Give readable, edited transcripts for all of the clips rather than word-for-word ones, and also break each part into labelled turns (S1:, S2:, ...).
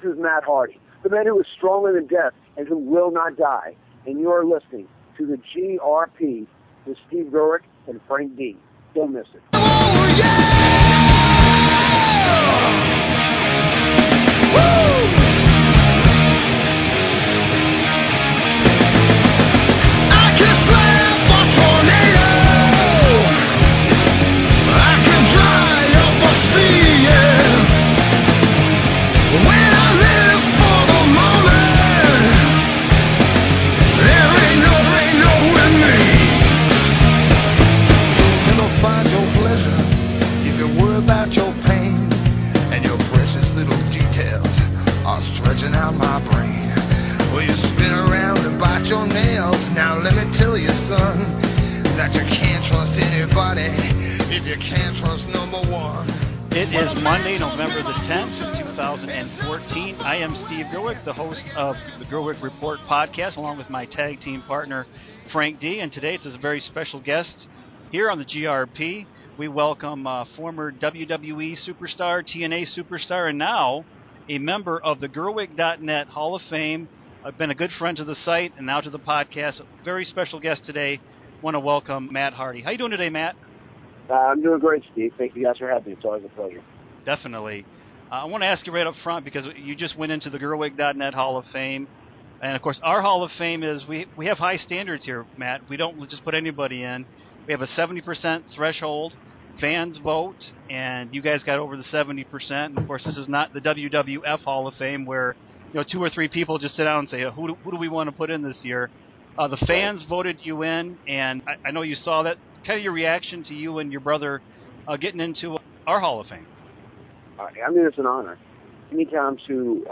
S1: is Matt Hardy, the man who is stronger than death and who will not die. And you are listening to the GRP with Steve Gerwick and Frank D. Don't miss it.
S2: Oh, yeah! Woo! I can slap a tornado. I can dry up a sea, yeah. When I live for the moment, there ain't no with me. Never find your pleasure if you worry about your pain, and your precious little details are stretching out my brain. Well, you spin around and bite your nails. Now let me tell you, son, that you can't trust anybody if you can't trust number one.
S3: It is Monday, November the 10th, 2014. I am Steve Gerwick, the host of the Gerwick Report podcast, along with my tag team partner, Frank D. And today it's a very special guest here on the GRP. We welcome former WWE superstar, TNA superstar, and now a member of the Gerwick.net Hall of Fame. I've been a good friend to the site and now to the podcast. A very special guest today. Want to welcome Matt Hardy. How you doing today, Matt?
S1: I'm doing great, Steve. Thank you guys for having me. It's always a pleasure.
S3: Definitely. I want to ask you right up front because you just went into the Gerwick.net Hall of Fame. And, of course, our Hall of Fame is we have high standards here, Matt. We don't just put anybody in. We have a 70% threshold. Fans vote, and you guys got over the 70%. And, of course, this is not the WWF Hall of Fame where, you know, 2 or 3 people just sit down and say, who do we want to put in this year? The fans voted you in, and I know you saw that. Kind of your reaction to you and your brother getting into our Hall of Fame.
S1: I mean, it's an honor. Anytime to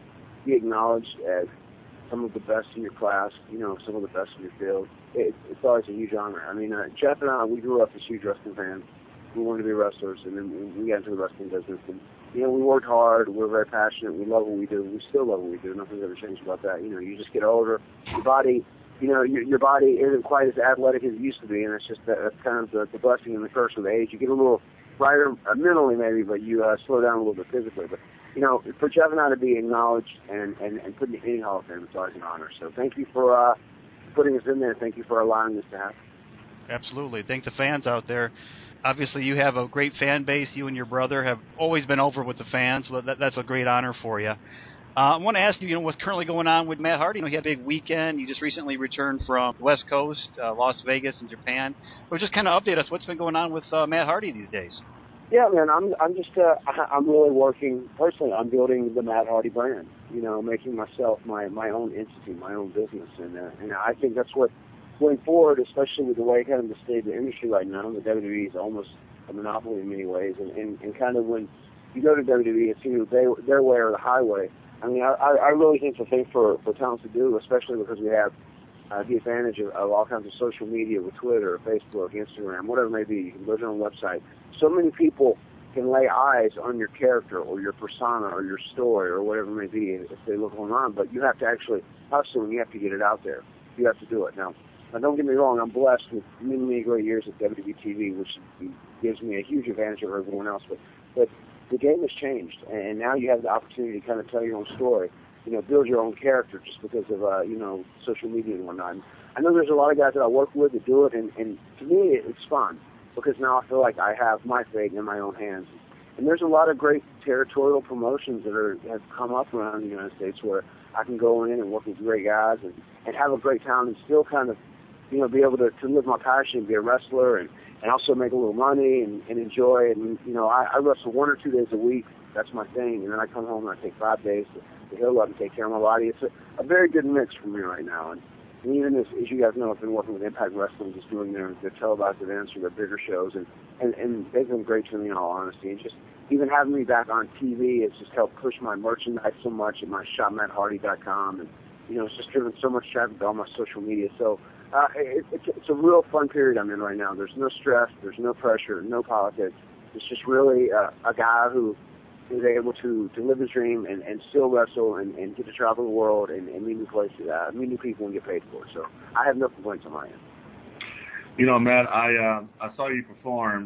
S1: be acknowledged as some of the best in your class, you know, some of the best in your field, it's always a huge honor. I mean, Jeff and I, we grew up as huge wrestling fans. We wanted to be wrestlers, and then we got into the wrestling business. And, you know, we worked hard. We're very passionate. We love what we do. We still love what we do. Nothing's ever changed about that. You know, you just get older. Your body... You know, your body isn't quite as athletic as it used to be, and it's just that's kind of the blessing and the curse of age. You get a little brighter mentally, maybe, but you slow down a little bit physically. But, you know, for Jeff and I to be acknowledged and put in any Hall of Fame, it's always an honor. So thank you for putting us in there. Thank you for allowing this to happen.
S3: Absolutely. Thank the fans out there. Obviously, you have a great fan base. You and your brother have always been over with the fans, so that's a great honor for you. I want to ask you, what's currently going on with Matt Hardy. You know, he had a big weekend. You just recently returned from the West Coast, Las Vegas and Japan. So just kind of update us. What's been going on with Matt Hardy these days?
S1: Yeah, man, I'm just I'm really working personally. I'm building the Matt Hardy brand. You know, making myself my own entity, my own business, and I think that's what going forward, especially with the way kind of the state of the industry right now. The WWE is almost a monopoly in many ways, and kind of when you go to WWE, it's either their way or the highway. I mean, I really think it's a thing for talents to do, especially because we have the advantage of all kinds of social media with Twitter, Facebook, Instagram, whatever it may be. You can go to your own website. So many people can lay eyes on your character or your persona or your story or whatever it may be if they look online, but you have to actually hustle and you have to get it out there. You have to do it. Now don't get me wrong, I'm blessed with many, many great years at WWTV, which gives me a huge advantage over everyone else, but the game has changed, and now you have the opportunity to kind of tell your own story, you know, build your own character just because of, you know, social media and whatnot. And I know there's a lot of guys that I work with that do it, and to me it's fun because now I feel like I have my fate in my own hands. And there's a lot of great territorial promotions that have come up around the United States where I can go in and work with great guys and have a great time and still kind of, you know, be able to live my passion, be a wrestler, and also make a little money and enjoy it. And, you know, I wrestle 1 or 2 days a week. That's my thing. And then I come home and I take 5 days to heal up and take care of my body. It's a very good mix for me right now. And even as you guys know, I've been working with Impact Wrestling, just doing their televised events or their bigger shows. And they've been great to me in all honesty. And just even having me back on TV has just helped push my merchandise so much at my shopmatthardy.com. And, you know, it's just driven so much traffic to all my social media. So, it's a real fun period I'm in right now. There's no stress, there's no pressure, no politics. It's just really a guy who is able to live his dream and still wrestle and get to travel the world and meet new places, meet new people and get paid for it. So I have no complaints on my end.
S4: You know, Matt, I saw you perform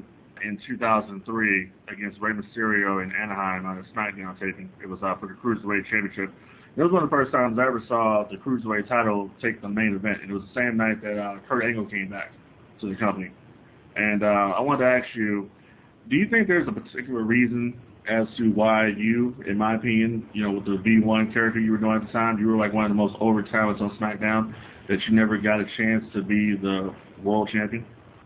S4: in 2003 against Rey Mysterio in Anaheim on a SmackDown taping. It was for the Cruiserweight Championship. It was one of the first times I ever saw the Cruiserweight title take the main event. It was the same night that Kurt Angle came back to the company. And I wanted to ask you, do you think there's a particular reason as to why you, in my opinion, with the V1 character you were doing at the time, you were like one of the most over talents on SmackDown, that you never got a chance to be the world champion?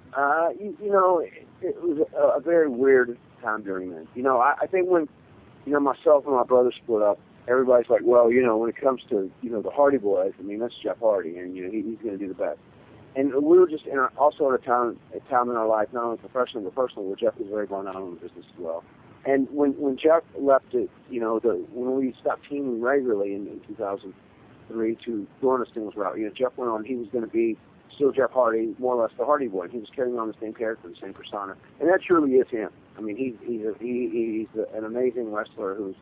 S1: It was a very weird time during that. I think when, myself and my brother split up, everybody's like, well, when it comes to, the Hardy Boys, I mean, that's Jeff Hardy, and, he's going to do the best. And we were just also at a time in our life, not only professionally but personally, where Jeff was very burnt out on the business as well. And when Jeff left it, when we stopped teaming regularly in 2003 to go on a singles route, Jeff went on, he was going to be still Jeff Hardy, more or less the Hardy Boy. He was carrying on the same character, the same persona. And that truly is him. I mean, he's an amazing wrestler who's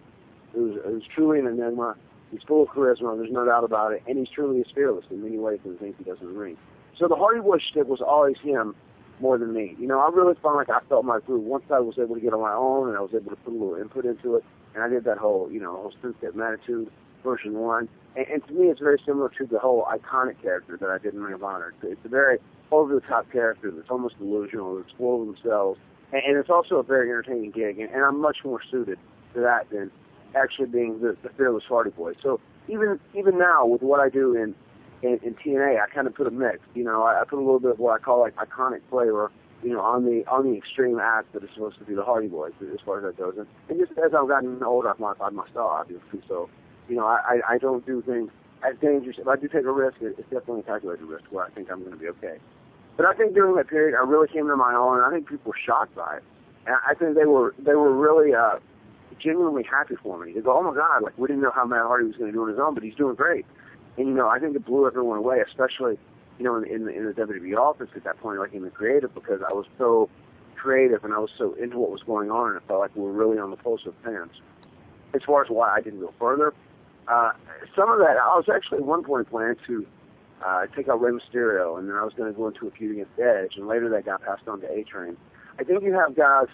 S1: truly an enigma. He's full of charisma, there's no doubt about it. And he's truly as fearless in many ways than the things he does in the ring. So the Hardy Boy shtick was always him more than me. I really felt like I felt my groove once I was able to get on my own and I was able to put a little input into it. And I did that whole, whole Step Attitude version 1. And to me, it's very similar to the whole iconic character that I did in Ring of Honor. It's a very over-the-top character that's almost delusional, that's full of themselves. And it's also a very entertaining gig. And I'm much more suited to that than actually being the fearless Hardy Boy. So even now, with what I do in TNA, I kind of put a mix. I put a little bit of what I call like iconic flavor, on the extreme act that is supposed to be the Hardy Boys, as far as that goes. And just as I've gotten older, I've modified my style, obviously. So, I don't do things as dangerous. If I do take a risk, it's definitely a calculated risk where I think I'm going to be okay. But I think during that period, I really came to my own, and I think people were shocked by it. And I think they were really genuinely happy for me. They go, oh my God, like we didn't know how Matt Hardy was going to do on his own, but he's doing great. And I think it blew everyone away, especially in the WWE office at that point, like in the creative, because I was so creative and I was so into what was going on, and it felt like we were really on the pulse of fans. As far as why I didn't go further, some of that I was actually at one point planning to take out Rey Mysterio, and then I was going to go into a feud against Edge, and later that got passed on to A-Train. I think you have guys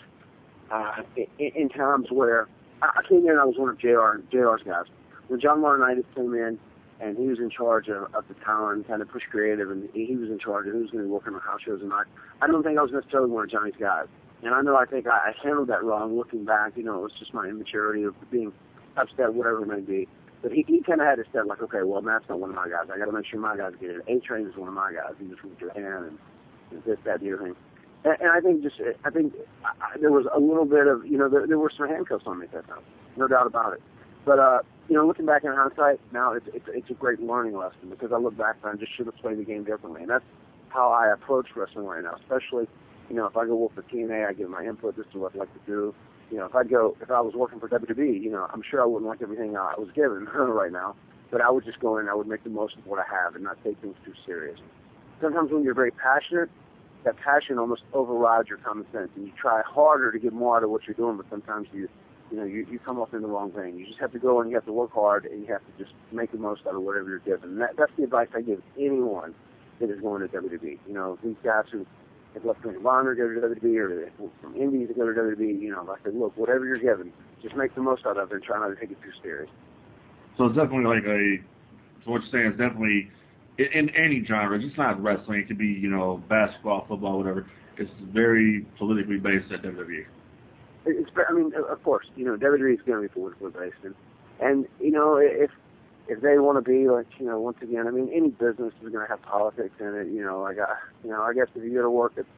S1: in times where I came in, I was one of JR's guys. When John Laurinaitis came in, and he was in charge of the talent, kind of push creative, and he was in charge of who's going to be working on house shows. And I don't think I was necessarily one of Johnny's guys. And I think I handled that wrong looking back. It was just my immaturity of being upset, whatever it may be. But he kind of had to step like, okay, well, Matt's not one of my guys. I got to make sure my guys get it. A-Train is one of my guys. He just with your hand and this, that, the other thing. And I think there was a little bit of, there were some handcuffs on me at that time. No doubt about it. But, looking back in hindsight, now it's a great learning lesson because I look back and I just should have played the game differently. And that's how I approach wrestling right now, especially, if I go work for TNA, I give my input, this is what I'd like to do. If I was working for WWE, I'm sure I wouldn't like everything I was given right now, but I would just go in and I would make the most of what I have and not take things too serious. Sometimes when you're very passionate, that passion almost overrides your common sense, and you try harder to get more out of what you're doing, but sometimes you come off in the wrong vein. You just have to go and you have to work hard, and you have to just make the most out of whatever you're given. And that's the advice I give anyone that is going to WWE. These guys who have left Ring of Honor to go to WWE, or from Indies to go to WWE, I say, look, whatever you're given, just make the most out of it and try not to take it too serious.
S4: So it's definitely so what you're saying is definitely, in any genre, it's just not wrestling. It could be, basketball, football, whatever. It's very politically based at WWE.
S1: Of course, WWE is going to be politically based, and if they want to be like, once again, any business is going to have politics in it. I guess if you go to work at,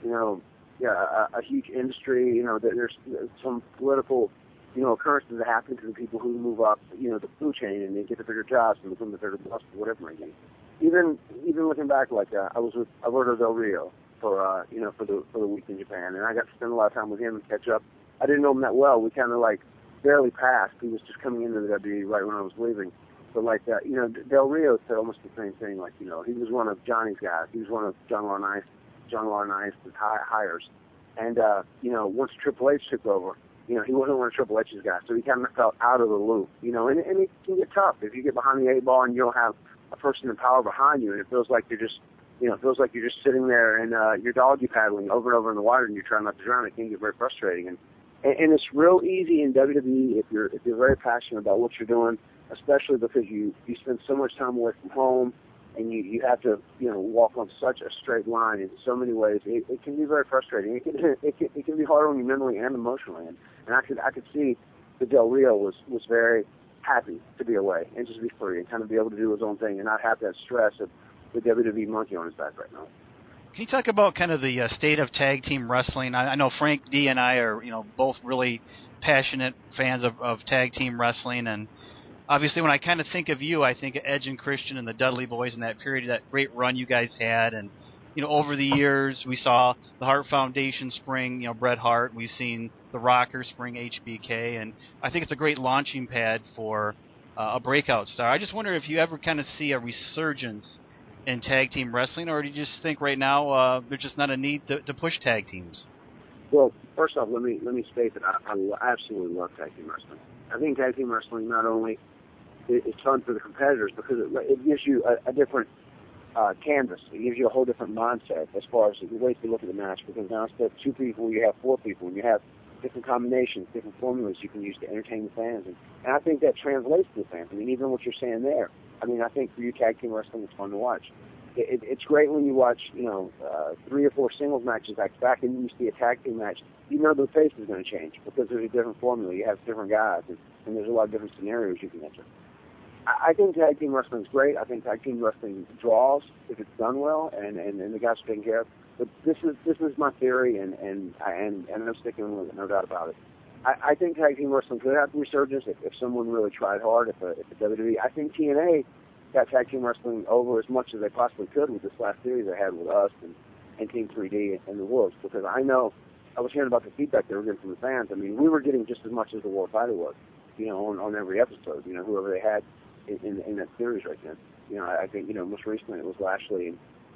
S1: a huge industry, there's some political, occurrences that happen to the people who move up, the food chain, and they get the bigger jobs and become the bigger boss, whatever it may be. Even looking back, like I was with Alberto Del Rio for the week in Japan, and I got to spend a lot of time with him and catch up. I didn't know him that well. We kind of barely passed. He was just coming into the WWE right when I was leaving. But Del Rio said almost the same thing. He was one of Johnny's guys. He was one of John Laurinaitis' hires. And once Triple H took over, he wasn't one of Triple H's guys, so he kind of felt out of the loop. And it can get tough if you get behind the 8 ball and you don't have a person in power behind you, and it feels like you're just, it feels like you're just sitting there and you're doggy paddling over and over in the water, and you're trying not to drown. It can get very frustrating, and it's real easy in WWE if you're very passionate about what you're doing, especially because you spend so much time away from home, and you have to walk on such a straight line in so many ways. It can be very frustrating. It can be hard on you mentally and emotionally, and I could see that Del Rio was very happy to be away and just be free and kind of be able to do his own thing and not have that stress of the WWE monkey on his back right now.
S3: Can you talk about kind of the state of tag team wrestling? I know Frank D and I are both really passionate fans of tag team wrestling, and obviously when I kind of think of you, I think of Edge and Christian and the Dudley Boys in that period, that great run you guys had, and over the years we saw the Hart Foundation spring Bret Hart, we've seen the Rocker spring HBK, and I think it's a great launching pad for a breakout star. I just wonder if you ever kind of see a resurgence in tag team wrestling, or do you just think right now there's just not a need to push tag teams?
S1: Well, first off, let me state that I absolutely love tag team wrestling. I think tag team wrestling not only is fun for the competitors because it gives you a different canvas. It gives you a whole different mindset as far as the way to look at the match, because now instead of 2 people, you have 4 people, and you have different combinations, different formulas you can use to entertain the fans. And I think that translates to the fans. I mean, even what you're saying there, I think for you, tag team wrestling is fun to watch. It's great when you watch, 3 or 4 singles matches back to back, and you see a tag team match. The face is going to change because there's a different formula. You have different guys, and there's a lot of different scenarios you can enter. I think tag team wrestling is great. I think tag team wrestling draws if it's done well, and the guys are taken care of. But this is my theory, and I'm sticking with it, no doubt about it. I think tag team wrestling could have a resurgence if someone really tried hard. If the WWE, I think TNA got tag team wrestling over as much as they possibly could with this last series they had with us and Team 3D and the Wolves, because I know I was hearing about the feedback they were getting from the fans. I mean, we were getting just as much as the World Fighter was, on every episode. Whoever they had in that series right then. I think most recently it was Lashley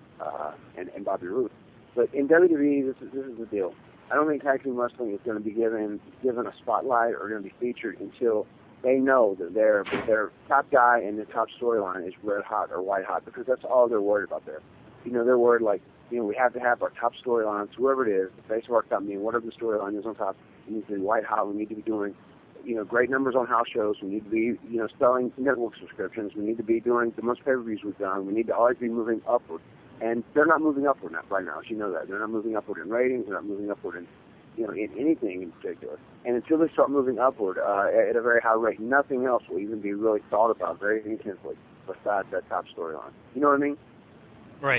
S1: and Bobby Roode. But in WWE, this is the deal. I don't think tag team wrestling is going to be given a spotlight or going to be featured until they know that their top guy and their top storyline is red hot or white hot, because that's all they're worried about there. They're worried we have to have our top storylines, whoever it is, the face of our company, whatever the storyline is on top, it needs to be white hot. We need to be doing great numbers on house shows. We need to be, selling network subscriptions. We need to be doing the most pay-per-views we've done. We need to always be moving upward. And they're not moving upward right now, as you know that. They're not moving upward in ratings. They're not moving upward in anything in particular. And until they start moving upward at a very high rate, nothing else will even be really thought about very intensely besides that top storyline. You know what I mean?
S3: Right.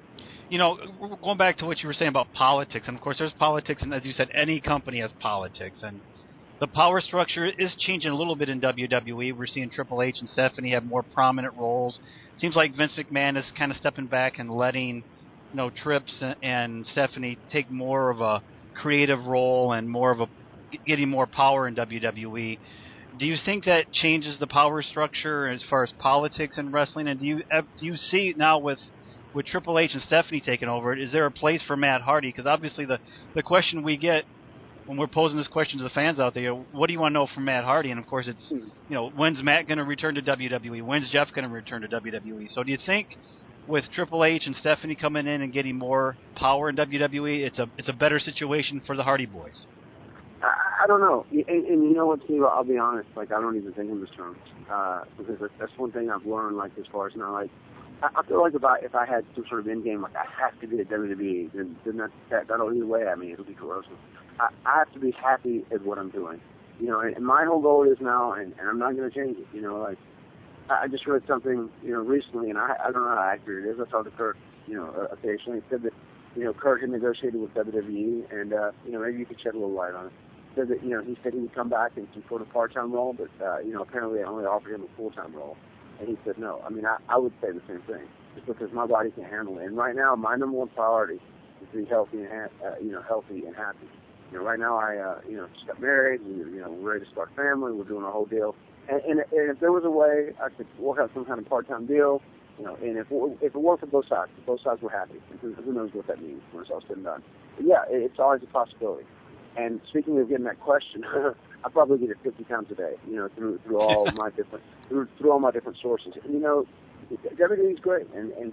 S3: Going back to what you were saying about politics, and of course there's politics, and as you said, any company has politics, and the power structure is changing a little bit in WWE. We're seeing Triple H and Stephanie have more prominent roles. Seems like Vince McMahon is kind of stepping back and letting, Trips and Stephanie take more of a creative role and getting more power in WWE. Do you think that changes the power structure as far as politics in wrestling? And do you see now with Triple H and Stephanie taking over it, is there a place for Matt Hardy? Because obviously the question we get when we're posing this question to the fans out there, what do you want to know from Matt Hardy? And of course it's, when's Matt going to return to WWE? When's Jeff going to return to WWE? So do you think with Triple H and Stephanie coming in and getting more power in WWE, it's a better situation for the Hardy Boys?
S1: I don't know. And you know what, Steve, I'll be honest, I don't even think in those terms. Because that's one thing I've learned, as far as now, I feel like if I had some sort of end game, I have to be at WWE, then that'll either way. It'll be corrosive. I have to be happy at what I'm doing, and my whole goal is now, and I'm not going to change it, I just read something, recently, and I don't know how accurate it is. I talked to Kurt, occasionally. He said that, Kurt had negotiated with WWE, and, maybe you could shed a little light on it. Said that, he said he would come back in some sort of part-time role, but, apparently they only offered him a full-time role. And he said no. I would say the same thing, just because my body can't handle it. And right now, my number one priority is to be healthy and healthy and happy. Right now I just got married. We're ready to start a family. We're doing a whole deal. And if there was a way I could work out some kind of part-time deal, and if it worked for both sides were happy. And who knows what that means when it's all said and done. But yeah, it's always a possibility. And speaking of getting that question, I probably get it 50 times a day, through all my different sources. WWE is great, and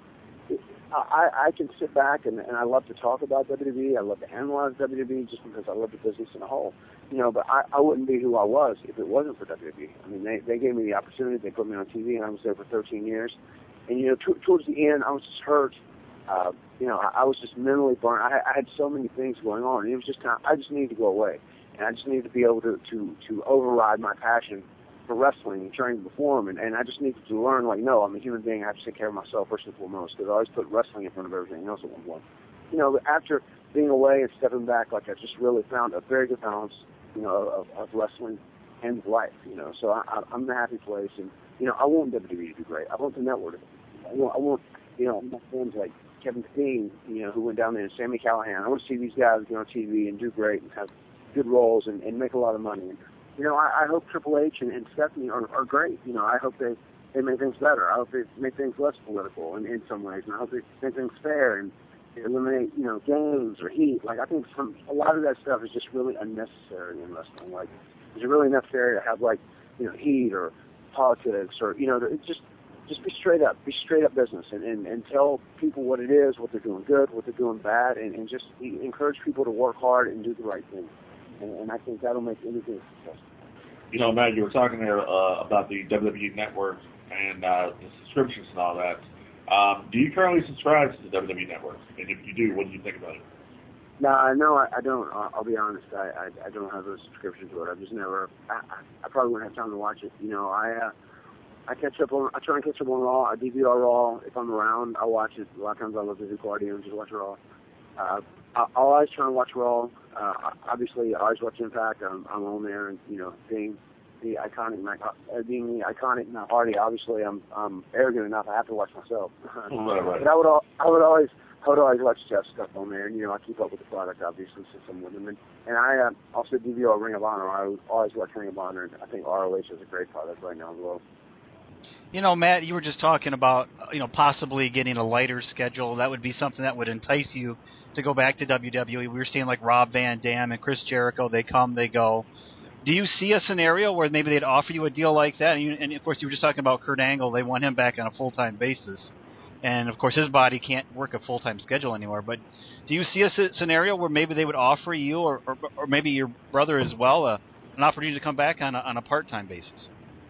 S1: I can sit back and I love to talk about WWE. I love to analyze WWE just because I love the business in a whole. But I wouldn't be who I was if it wasn't for WWE. I mean, they gave me the opportunity. They put me on TV, and I was there for 13 years. And towards the end, I was just hurt. I was just mentally burnt. I had so many things going on, and it was just I just needed to go away, and I just needed to be able to override my passion for wrestling and training to perform, and I just needed to learn, no, I'm a human being. I have to take care of myself first and foremost, because I always put wrestling in front of everything else at one point. But after being away and stepping back, I just really found a very good balance, of wrestling and life. So I'm in a happy place, and I want WWE to do great. I want the network. I want my friends like Kevin Steen, who went down there, and Sami Callihan. I want to see these guys get on TV and do great and have good roles and make a lot of money. And, I hope Triple H and Stephanie are great. I hope they make things better. I hope they make things less political in some ways. And I hope they make things fair and eliminate, games or heat. I think a lot of that stuff is just really unnecessary in wrestling. Is it really necessary to have, heat or politics or, just be straight up business and tell people what it is, what they're doing good, what they're doing bad, and just encourage people to work hard and do the right thing. And I think that'll make anything successful.
S4: Matt, you were talking there about the WWE Network and the subscriptions and all that. Do you currently subscribe to the WWE Network? And if you do, what do you think about it?
S1: No, I don't. I'll be honest. I don't have a subscription to it. I've just never. I probably wouldn't have time to watch it. I catch up on. I try and catch up on Raw. I DVR Raw if I'm around. I watch it. A lot of times I love to do cardio and just watch Raw. I'll always try and watch Raw. Obviously, I always watch Impact. I'm on there, and being the iconic Matt Hardy. Obviously, I'm arrogant enough. I have to watch myself.
S4: Right.
S1: But I would always watch Jeff's stuff on there, and I keep up with the product obviously since I'm with him. And I also DVR Ring of Honor. I always watch Ring of Honor, and I think ROH is a great product right now as well.
S3: Matt, you were just talking about, possibly getting a lighter schedule. That would be something that would entice you to go back to WWE. We were seeing Rob Van Dam and Chris Jericho. They come, they go. Do you see a scenario where maybe they'd offer you a deal like that? And of course, you were just talking about Kurt Angle. They want him back on a full-time basis. And, of course, his body can't work a full-time schedule anymore. But do you see a scenario where maybe they would offer you or maybe your brother as well an opportunity to come back on a part-time basis?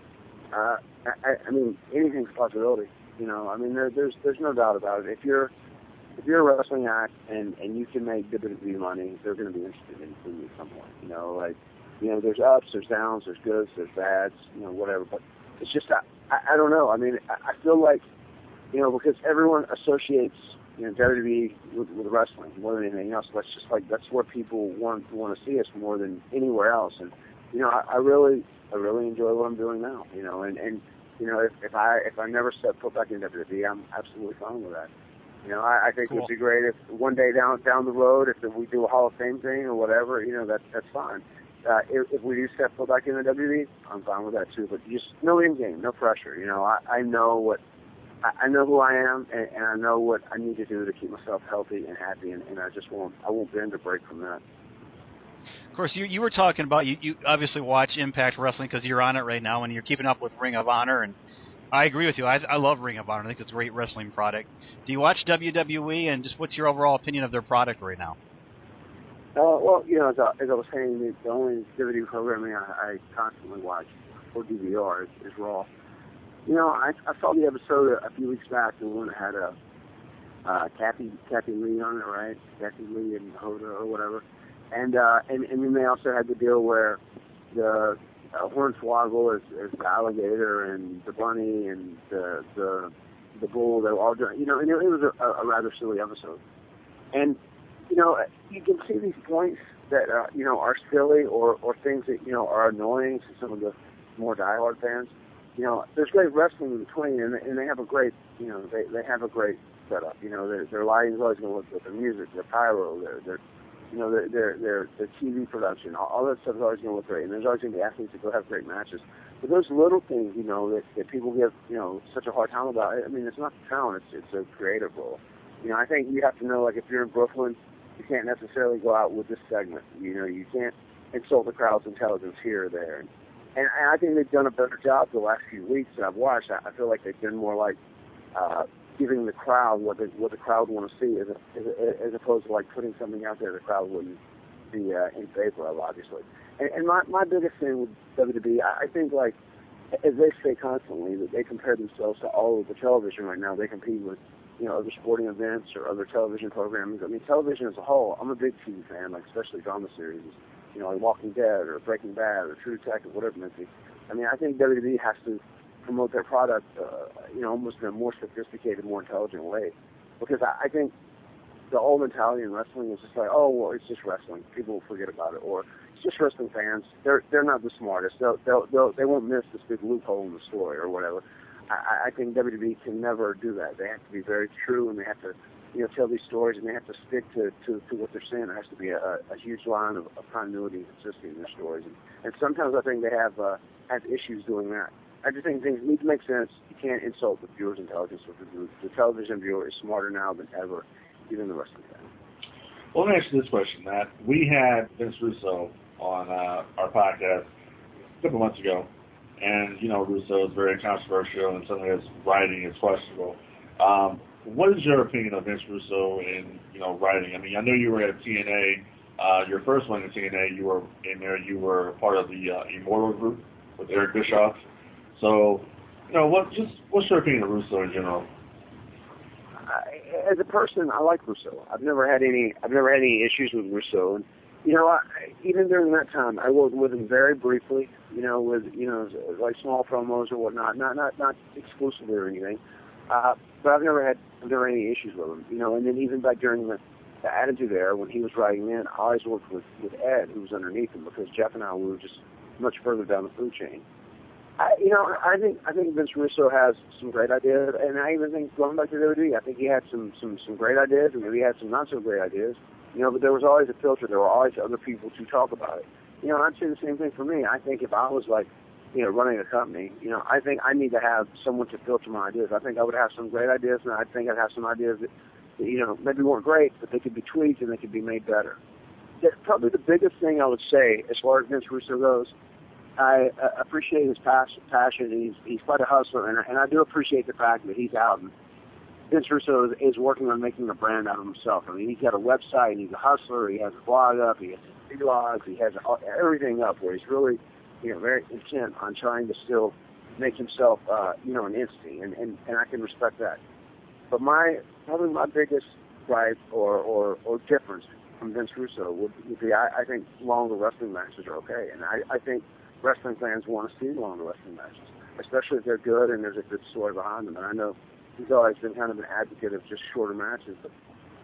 S1: I mean, anything's a possibility. There's no doubt about it. If you're a wrestling act and you can make WWE money, they're going to be interested in you at some point. There's ups, there's downs, there's goods, there's bads, whatever. But it's just I don't know. I mean, I feel like because everyone associates WWE with wrestling more than anything else. That's where people want to see us more than anywhere else. And I really enjoy what I'm doing now. If I never step foot back in WWE, I'm absolutely fine with that. I think
S3: Cool.
S1: It would be great if one day down the road, if we do a Hall of Fame thing or whatever, that's fine. If we do step foot back in the WWE, I'm fine with that too. But just no end game, no pressure. I know I know who I am, and I know what I need to do to keep myself healthy and happy, and I won't bend or break from that.
S3: Of course, you were talking about, you obviously watch Impact Wrestling because you're on it right now and you're keeping up with Ring of Honor, and I agree with you. I love Ring of Honor. I think it's a great wrestling product. Do you watch WWE, and just what's your overall opinion of their product right now?
S1: Well, as I was saying, the only DVD programming I constantly watch or DVR is Raw. I saw the episode a few weeks back, the one that had Kathy Lee on it, right? Kathy Lee and Hoda or whatever. And then they also had the deal where the Hornswoggle is the alligator and the bunny and the bull. They were all doing, and it was a rather silly episode. And you can see these points that are silly or things that are annoying to some of the more diehard fans. There's great wrestling in between, and they have a great they have a great setup. Their lighting is always going to look good. Their music, their pyro, their TV production, all that stuff is always going to look great. And there's always going to be athletes that go have great matches. But those little things, that people give, such a hard time about. I mean, it's not the talent; it's a creative role. I think you have to know, if you're in Brooklyn, you can't necessarily go out with this segment. You can't insult the crowd's intelligence here or there. And I think they've done a better job the last few weeks that I've watched. I feel like they've been more like giving the crowd what the crowd want to see, as opposed to like putting something out there the crowd wouldn't be in favor of, obviously. And my biggest thing with WWE, I think, like, as they say constantly, that they compare themselves to all of the television right now. They compete with, other sporting events or other television programs. I mean, television as a whole, I'm a big TV fan, like, especially drama series, like Walking Dead or Breaking Bad or True Detective, whatever it may be. I mean, I think WWE has to promote their product, almost in a more sophisticated, more intelligent way. Because I think the old mentality in wrestling is just like, oh, well, it's just wrestling. People will forget about it. Or it's just wrestling fans. They're not the smartest. They won't miss this big loophole in the story or whatever. I think WWE can never do that. They have to be very true, and they have to, tell these stories, and they have to stick to what they're saying. There has to be a huge line of continuity and consistency in their stories. And sometimes I think they have issues doing that. I just think things need to make sense. You can't insult the viewer's intelligence. The television viewer is smarter now than ever, even the wrestling fan.
S4: Well, let me ask you this question, Matt. We had Vince Russo on our podcast a couple months ago, and, Russo is very controversial, and some of his writing is questionable. What is your opinion of Vince Russo in, writing? I mean, I know you were at TNA. Your first one at TNA, you were in there. You were part of the Immortal group with Eric Bischoff. So, what's your opinion of Russo in general?
S1: As a person, I like Russo. I've never had any issues with Russo. And, even during that time, I worked with him very briefly, with, like small promos or whatnot, not exclusively or anything. But I've never had any issues with him, and then even back during the Attitude Era, when he was writing in, I always worked with Ed, who was underneath him, because Jeff and I, we were just much further down the food chain. I think Vince Russo has some great ideas, and I even think, going back to WWE, I think he had some great ideas, and maybe he had some not so great ideas, but there was always a filter. There were always other people to talk about it. I'd say the same thing for me. I think if I was like, running a company, I think I need to have someone to filter my ideas. I think I would have some great ideas, and I think I'd have some ideas that maybe weren't great, but they could be tweaked and they could be made better. Probably the biggest thing I would say, as far as Vince Russo goes, I appreciate his passion. He's quite a hustler, and I do appreciate the fact that he's out. And Vince Russo is working on making a brand out of himself. I mean, he's got a website. He's a hustler. He has a blog up. He has vlogs. He has everything up where he's really, very intent on trying to still make himself, an entity, and I can respect that. But probably my biggest gripe or difference from Vince Russo would be I think longer wrestling matches are okay, and I think wrestling fans want to see longer wrestling matches, especially if they're good and there's a good story behind them. And I know he's always been kind of an advocate of just shorter matches, but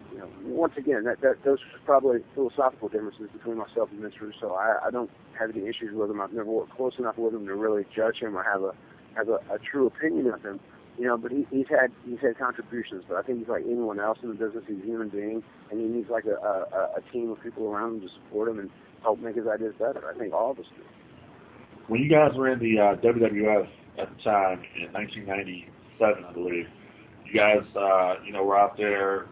S1: once again, those are probably philosophical differences between myself and Vince Russo. I don't have any issues with him. I've never worked close enough with him to really judge him or have a true opinion of him. But he's had contributions. But I think he's like anyone else in the business. He's a human being, and he needs like a team of people around him to support him and help make his ideas better. I think all of us do.
S4: When you guys were in the WWF at the time in 1997, I believe, you guys, were out there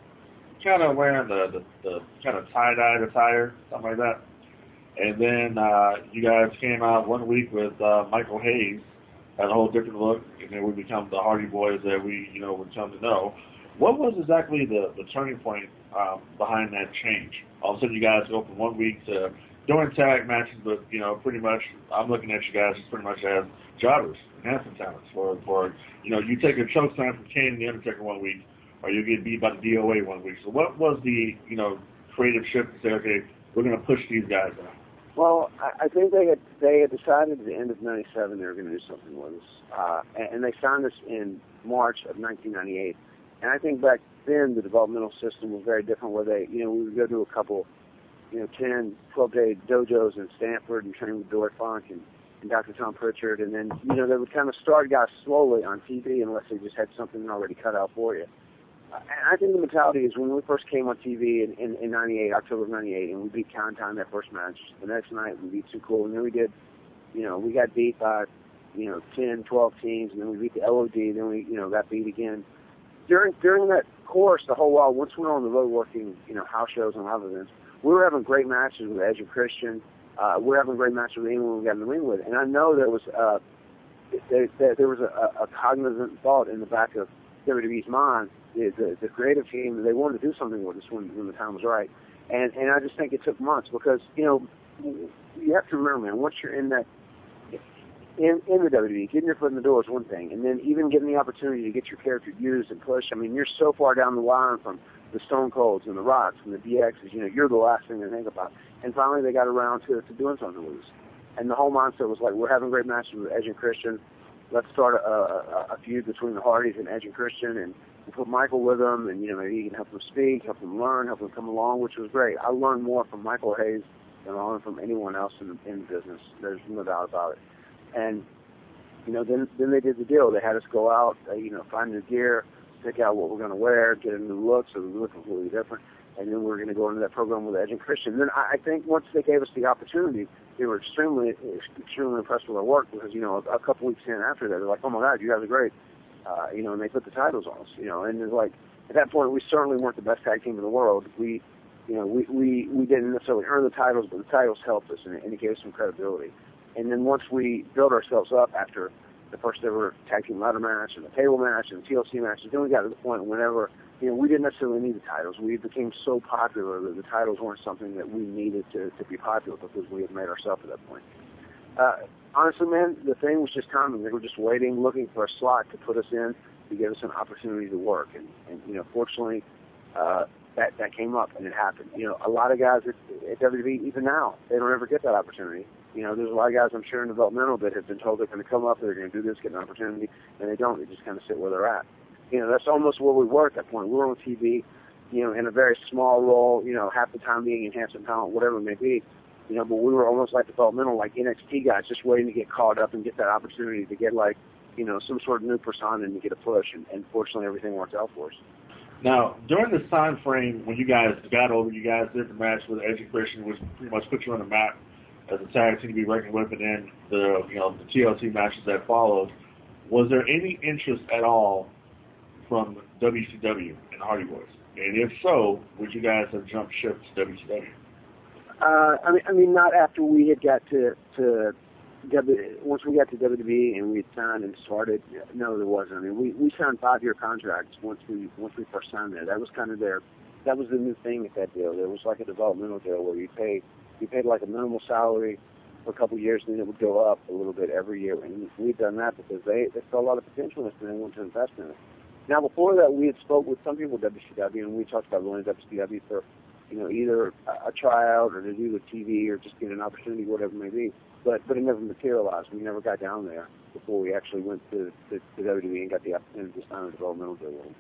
S4: kind of wearing the kind of tie-dye attire, something like that. And then you guys came out one week with Michael Hayes, had a whole different look, and then we become the Hardy Boys that we, would come to know. What was exactly the turning point behind that change? All of a sudden, you guys go from 1 week to doing tag matches, but pretty much, I'm looking at you guys as pretty much as jobbers, enhancement talents. For you take a choke slam from Kane and the Undertaker 1 week, or you get beat by the DOA 1 week. So what was the creative shift to say, okay, we're going to push these guys out?
S1: Well, I think they had decided at the end of '97 they were going to do something with us, and they signed us in March of 1998. And I think back then the developmental system was very different, where they, we would go to a couple, 10, 12-day dojos in Stanford and train with Dory Funk and Dr. Tom Pritchard, and then, they would kind of start guys slowly on TV unless they just had something already cut out for you. And I think the mentality is when we first came on TV in 98, October of 98, and we beat Count Time that first match, the next night we beat Too Cool, and then we did, we got beat by, 10, 12 teams, and then we beat the LOD, then we, got beat again. During that course, the whole while, once we were on the road working, house shows and live events, we were having great matches with Edge and Christian. We were having great matches with anyone we got in the ring with. And I know there was a cognizant thought in the back of WWE's mind, the creative team, they wanted to do something with us when the time was right. And I just think it took months because, you know, you have to remember, man, once you're in that, in the WWE, getting your foot in the door is one thing, and then even getting the opportunity to get your character used and pushed. I mean, you're so far down the line from the Stone Colds and the Rocks and the DXs, you know, you're the last thing to think about. And finally they got around to doing something with us. And the whole mindset was like, we're having great matches with Edge and Christian. Let's start a feud between the Hardys and Edge and Christian, and put Michael with them, and, you know, maybe he can help them speak, help them learn, help them come along, which was great. I learned more from Michael Hayes than I learned from anyone else in the business. There's no doubt about it. And, you know, then they did the deal. They had us go out, you know, find new gear, pick out what we're going to wear, get a new look, so we look completely different. And then we're going to go into that program with Edge and Christian. And then I think once they gave us the opportunity, they were extremely impressed with our work because, you know, a couple weeks in after that, they're like, oh my God, you guys are great. You know, and they put the titles on us, you know, and it's like, at that point, we certainly weren't the best tag team in the world. We didn't necessarily earn the titles, but the titles helped us, and it gave us some credibility. And then once we built ourselves up after the first ever tag team ladder match and the table match and the TLC matches, then we got to the point whenever, you know, we didn't necessarily need the titles. We became so popular that the titles weren't something that we needed to be popular because we had made ourselves at that point. Honestly, man, the thing was just timing. They were just waiting, looking for a slot to put us in to give us an opportunity to work. And you know, fortunately, that came up and it happened. You know, a lot of guys at WWE, even now, they don't ever get that opportunity. You know, there's a lot of guys I'm sure in developmental that have been told they're going to come up, they're going to do this, get an opportunity, and they don't. They just kind of sit where they're at. You know, that's almost where we were at that point. We were on TV, you know, in a very small role, you know, half the time being enhancement talent, whatever it may be. You know, but we were almost like developmental, like NXT guys, just waiting to get called up and get that opportunity to get, like, you know, some sort of new persona and to get a push. And fortunately, everything worked out for us.
S4: Now, during this time frame when you guys got over, you guys did the match with Edge and Christian, which pretty much put you on the map as a tag team to be reckoned with, and then the TLC matches that followed. Was there any interest at all from WCW and Hardy Boys? And if so, would you guys have jumped ship to WCW?
S1: I mean, not after we had got to once we got to WWE and we had signed and started. No, there wasn't. I mean, we signed 5-year contracts once we first signed there. That was kind of that was the new thing at that deal. There was like a developmental deal where you paid like a minimal salary for a couple of years, and then it would go up a little bit every year. And we'd done that because they saw a lot of potential in us and they wanted to invest in it. Now, before that, we had spoke with some people at WCW, and we talked about going to WCW for, you know, either a tryout or to do the TV or just get an opportunity, whatever it may be. But it never materialized. We never got down there before we actually went to WWE and got the opportunity to sign a developmental deal with them.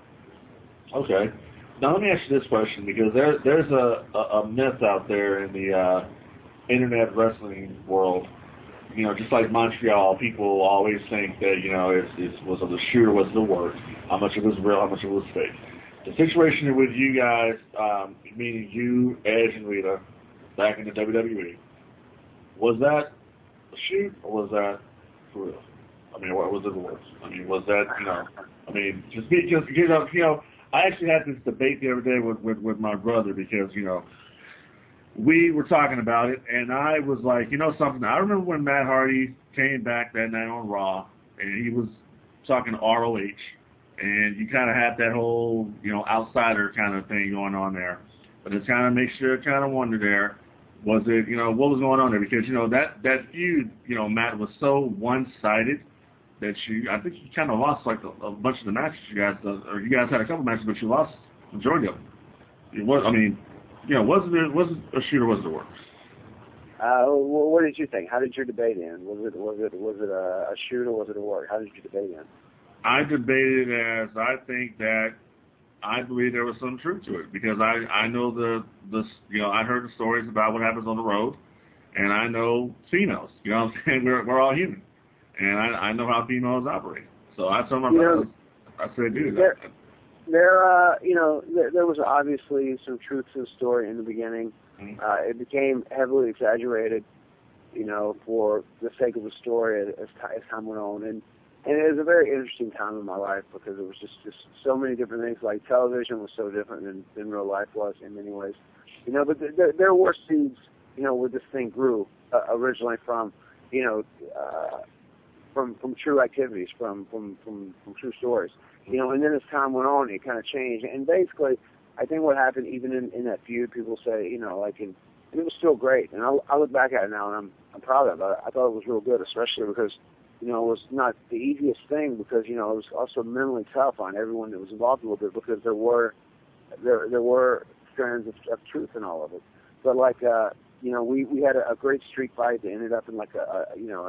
S4: Okay. Now let me ask you this question, because there's a myth out there in the internet wrestling world. You know, just like Montreal, people always think that, you know, was the shooter was the work, how much it was real, how much it was fake. The situation with you guys, meaning you, Edge, and Lita, back in the WWE, was that a shoot or was that for real? I mean, what was it worse? I mean, was that, you know, I mean, just you know, I actually had this debate the other day with my brother because, you know, we were talking about it, and I was like, you know something, I remember when Matt Hardy came back that night on Raw, and he was talking to ROH, and you kind of had that whole, you know, outsider kind of thing going on there. But it kind of makes you kind of wonder there, was it, you know, what was going on there? Because, you know, that feud, you know, Matt, was so one-sided that I think you kind of lost like a bunch of the matches you guys, or you guys had a couple matches, but you lost the majority of them. It was, I mean, you know, was it a shoot or was it a work?
S1: What did you think? How did your debate end? Was it a shoot or was it a work? How did you debate end?
S4: I debated as I think that I believe there was some truth to it, because I know the you know, I heard the stories about what happens on the road, and I know females. You know what I'm saying? We're all human, and I know how females operate. So I told my brother, I said, dude.
S1: There was obviously some truth to the story in the beginning.
S4: Mm-hmm.
S1: It became heavily exaggerated, you know, for the sake of the story as time went on. And it was a very interesting time in my life because it was just so many different things. Like, television was so different than real life was in many ways. You know, but there were seeds, you know, where this thing grew originally from from true activities, from true stories. You know, and then as time went on, it kind of changed. And basically, I think what happened, even in that feud, people say, you know, like, and it was still great. And I look back at it now, and I'm proud of it. I thought it was real good, especially because, you know, it was not the easiest thing because, you know, it was also mentally tough on everyone that was involved a little bit because there were strands of truth in all of it. But like, you know, we had a great street fight that ended up in like a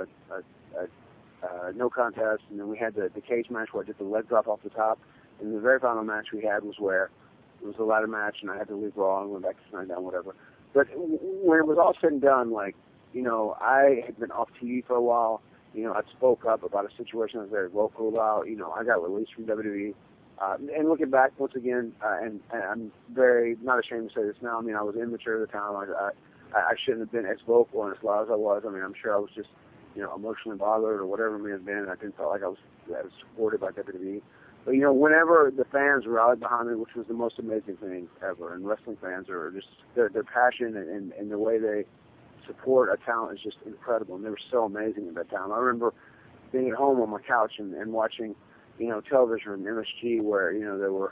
S1: no contest, and then we had the cage match where I did the leg drop off the top, and the very final match we had was where it was a ladder match, and I had to leave Raw and went back to SmackDown, whatever. But when it was all said and done, like, you know, I had been off TV for a while. You know, I spoke up about a situation I was very vocal about. You know, I got released from WWE. And looking back, once again, and I'm very not ashamed to say this now, I mean, I was immature at the time. I shouldn't have been as vocal and as loud as I was. I mean, I'm sure I was just, you know, emotionally bothered or whatever it may have been, and I didn't feel like I was supported by WWE. But, you know, whenever the fans rallied behind me, which was the most amazing thing ever, and wrestling fans are just, their passion and the way they support a talent is just incredible, and they were so amazing at that time. I remember being at home on my couch and watching, you know, television and MSG where, you know, there were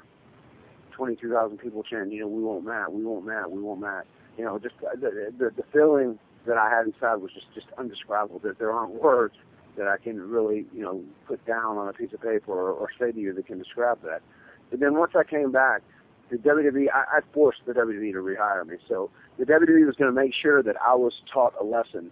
S1: 22,000 people chanting, you know, we want Matt, we want Matt, we want Matt. You know, just the feeling that I had inside was just undescribable, that there aren't words that I can really, you know, put down on a piece of paper or say to you that can describe that. But then once I came back, the WWE, I forced the WWE to rehire me. So the WWE was going to make sure that I was taught a lesson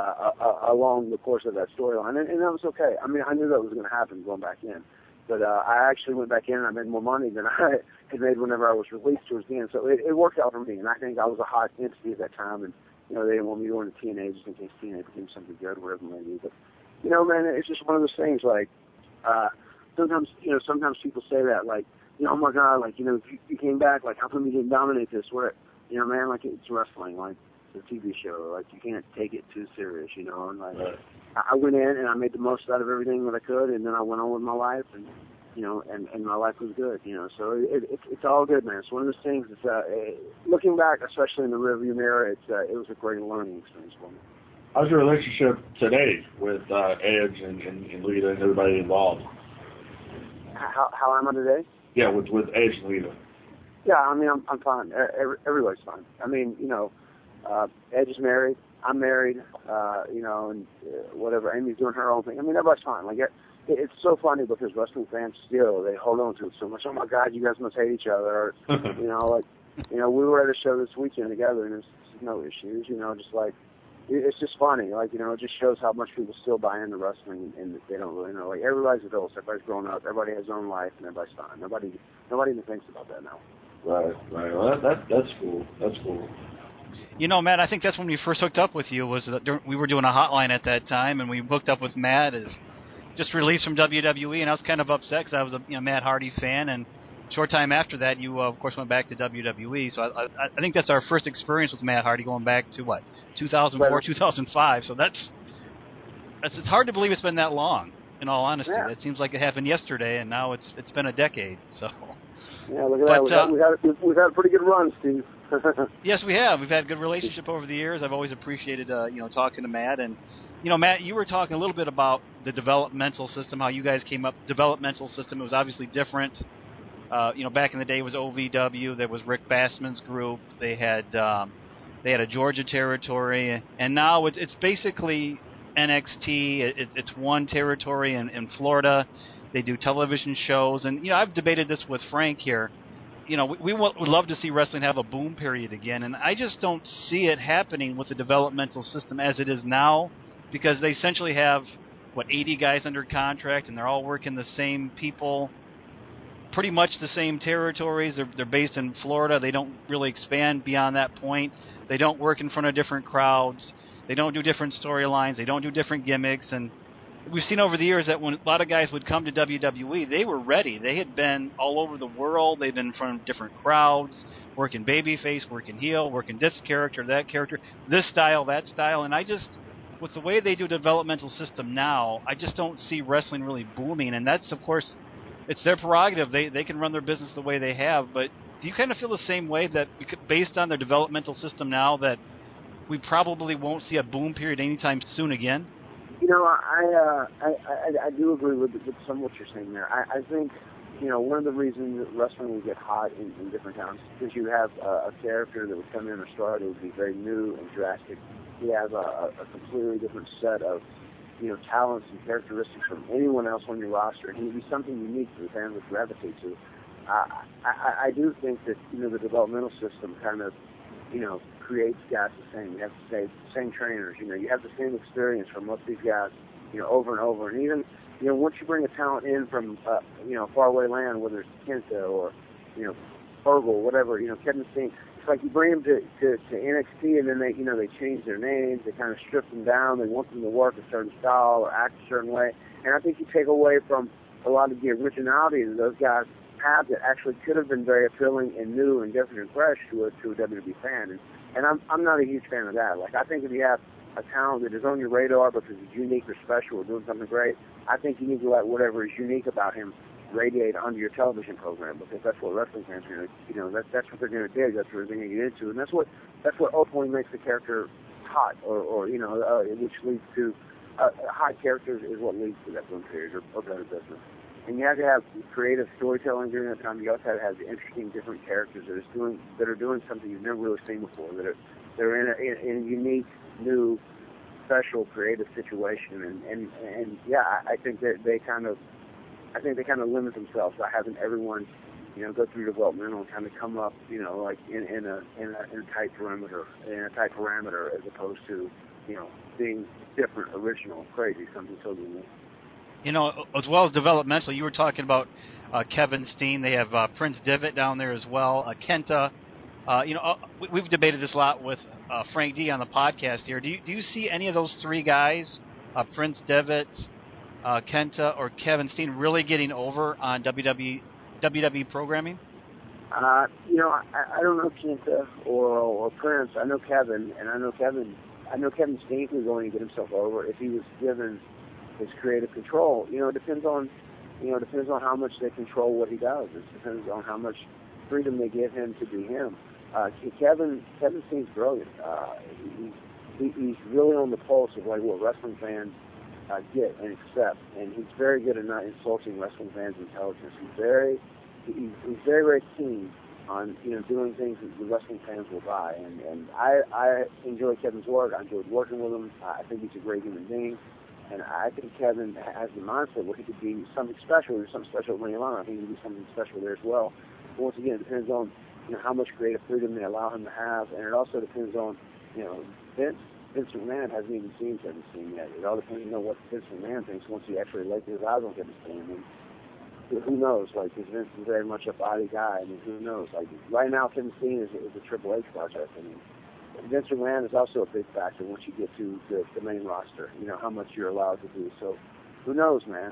S1: along the course of that storyline. And that was okay. I mean, I knew that was going to happen going back in. But I actually went back in and I made more money than I had made whenever I was released towards the end. So it worked out for me. And I think I was a hot entity at that time. And, you know, they didn't want me going to TNA just in case TNA became something good, whatever it may be. But, you know, man, it's just one of those things, like, sometimes people say that, like, you know, oh my God, like, you know, if you came back, like, how come you didn't dominate this? What, you know, man, like, it's wrestling, like, it's a TV show, like, you can't take it too serious, you know, and, like, right. I went in and I made the most out of everything that I could, and then I went on with my life, and, you know, and my life was good, you know, so it's all good, man. It's one of those things, it's, looking back, especially in the rearview mirror, it was a great learning experience for me.
S4: How's your relationship today with Edge and Lita and everybody involved?
S1: How am I today?
S4: Yeah, with Edge and Lita.
S1: Yeah, I mean, I'm fine. Everybody's fine. I mean, you know, Edge is married. I'm married. You know, and whatever. Amy's doing her own thing. I mean, everybody's fine. Like, it's so funny because wrestling fans still, they hold on to it so much. Oh my God, you guys must hate each other. Or, you know, like, you know, we were at a show this weekend together, and there's no issues. You know, just like. It's just funny, like, you know, it just shows how much people still buy into wrestling, and they don't really know. Like, everybody's adults, everybody's grown up, everybody has their own life, and everybody's fine. Nobody even thinks about that now. Right.
S4: Well, that's cool. That's cool.
S3: You know, Matt, I think that's when we first hooked up with you. Was that we were doing a hotline at that time, and we hooked up with Matt as just released from WWE, and I was kind of upset because I was a Matt Hardy fan, and short time after that, you, of course, went back to WWE. So I think that's our first experience with Matt Hardy going back to, what, 2004, 2005. So it's hard to believe it's been that long, in all honesty. Yeah. It seems like it happened yesterday, and now it's been a decade. So
S1: yeah, look at that. We've had a pretty good run, Steve.
S3: Yes, we have. We've had a good relationship over the years. I've always appreciated, you know, talking to Matt. And, you know, Matt, you were talking a little bit about the developmental system, how you guys came up. Developmental system, it was obviously different. You know, back in the day it was OVW. There was Rick Bassman's group. They had a Georgia territory, and now it's basically NXT. It's one territory in Florida. They do television shows, and you know, I've debated this with Frank here. You know, we would love to see wrestling have a boom period again, and I just don't see it happening with the developmental system as it is now, because they essentially have 80 guys under contract, and they're all working the same people. Pretty much the same territories. They're based in Florida. They don't really expand beyond that point. They don't work in front of different crowds. They don't do different storylines. They don't do different gimmicks. And we've seen over the years that when a lot of guys would come to WWE, they were ready. They had been all over the world. They've been in front of different crowds, working babyface, working heel, working this character, that character, this style, that style. And I just, with the way they do developmental system now, I just don't see wrestling really booming. And that's, of course, it's their prerogative. They can run their business the way they have. But do you kind of feel the same way that based on their developmental system now that we probably won't see a boom period anytime soon again?
S1: I do agree with some of what you're saying there. I think, one of the reasons that wrestling will get hot in different towns is because you have a character that would come in or start that would be very new and drastic. You have a completely different set of, talents and characteristics from anyone else on your roster, and it would be something unique that the fans would gravitate to. I do think that, the developmental system kind of, creates guys the same. You have the same trainers. You have the same experience from most of these guys, over and over. And even, once you bring a talent in from, faraway land, whether it's Kenta or, Fergal, whatever, Kevin Steen, it's like you bring them to NXT and then they, they change their names. They kind of strip them down. They want them to work a certain style or act a certain way. And I think you take away from a lot of the originality that those guys have that actually could have been very appealing and new and different and fresh to a WWE fan. And I'm not a huge fan of that. Like, I think if you have a talent that is on your radar because it's unique or special or doing something great, I think you need to let whatever is unique about him radiate onto your television program, because that's what wrestling fans are going to, that's what they're going to dig, that's what they're going to get into, and that's what ultimately makes the character hot, or which leads to hot characters is what leads to that boom period or better business. And you have to have creative storytelling during that time. You also have to have interesting, different characters that are doing something you've never really seen before. They're in a unique, new, special, creative situation. And yeah, I think that they kind of limit themselves by having everyone, go through developmental and kind of come up, like in a tight parameter, as opposed to, being different, original, crazy, something totally new.
S3: As well as developmental, you were talking about Kevin Steen. They have Prince Devitt down there as well. Kenta. We've debated this a lot with Frank D on the podcast here. Do you see any of those three guys, Prince Devitt, Kenta, or Kevin Steen, really getting over on WWE programming?
S1: I don't know Kenta or Prince. I know Kevin, and I know Kevin Steen is going to get himself over if he was given his creative control. It depends on how much they control what he does. It depends on how much freedom they give him to be him. Kevin Steen's brilliant. He's really on the pulse of like what wrestling fans get and accept, and he's very good at not insulting wrestling fans' intelligence. He's very, very keen on doing things that the wrestling fans will buy, and I enjoy Kevin's work. I enjoyed working with him. I think he's a great human being. And I think Kevin has the mindset where he could be something special. There's something special at Ring of Honor. I think he could be something special there as well. But once again, it depends on how much creative freedom they allow him to have, and it also depends on Vince McMahon hasn't even seen Kevin Steen yet. It all depends on what Vince McMahon thinks once he actually lays his eyes on Kevin Steen. And who knows? Like, because Vince is very much a body guy. I mean, who knows? Like, right now, Kevin Steen is a Triple H project. I mean, Vince McMahon is also a big factor once you get to the main roster, how much you're allowed to do. So, who knows, man?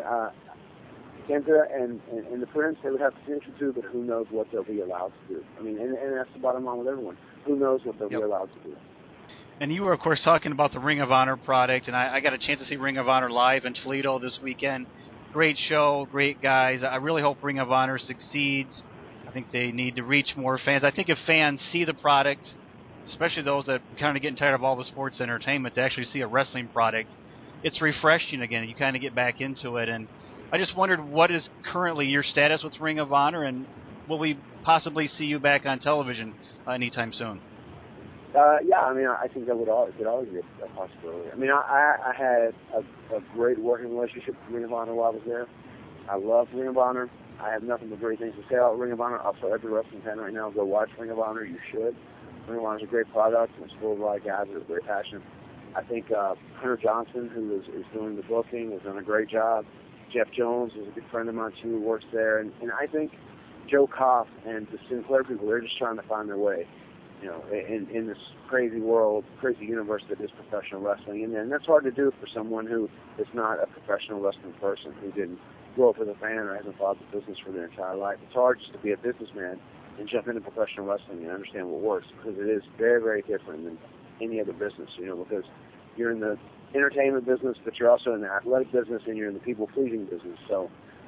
S1: Kenta and the Prince, they would have potential too, but who knows what they'll be allowed to do. I mean, and that's the bottom line with everyone. Who knows what they'll be allowed to do.
S3: And you were, of course, talking about the Ring of Honor product, and I got a chance to see Ring of Honor live in Toledo this weekend. Great show, great guys. I really hope Ring of Honor succeeds. I think they need to reach more fans. I think if fans see the product, especially those that are kind of getting tired of all the sports entertainment, to actually see a wrestling product, it's refreshing again. You kind of get back into it. And I just wondered, what is currently your status with Ring of Honor, and will we possibly see you back on television anytime soon?
S1: Yeah, I mean, I think that could always be a possibility. I mean, I had a great working relationship with Ring of Honor while I was there. I love Ring of Honor. I have nothing but great things to say about Ring of Honor. Also, every wrestling fan right now, go watch Ring of Honor. You should. Ring of Honor is a great product, and it's full of a lot of guys that are very passionate. I think Hunter Johnson, who is doing the booking, has done a great job. Jeff Jones is a good friend of mine, too, who works there. And I think Joe Koff and the Sinclair people, they're just trying to find their way, in this crazy world, crazy universe that is professional wrestling. And that's hard to do for someone who is not a professional wrestling person, who didn't grow up as a fan or hasn't followed the business for their entire life. It's hard just to be a businessman and jump into professional wrestling and understand what works, because it is very, very different than any other business, because you're in the entertainment business, but you're also in the athletic business, and you're in the people-pleasing business. So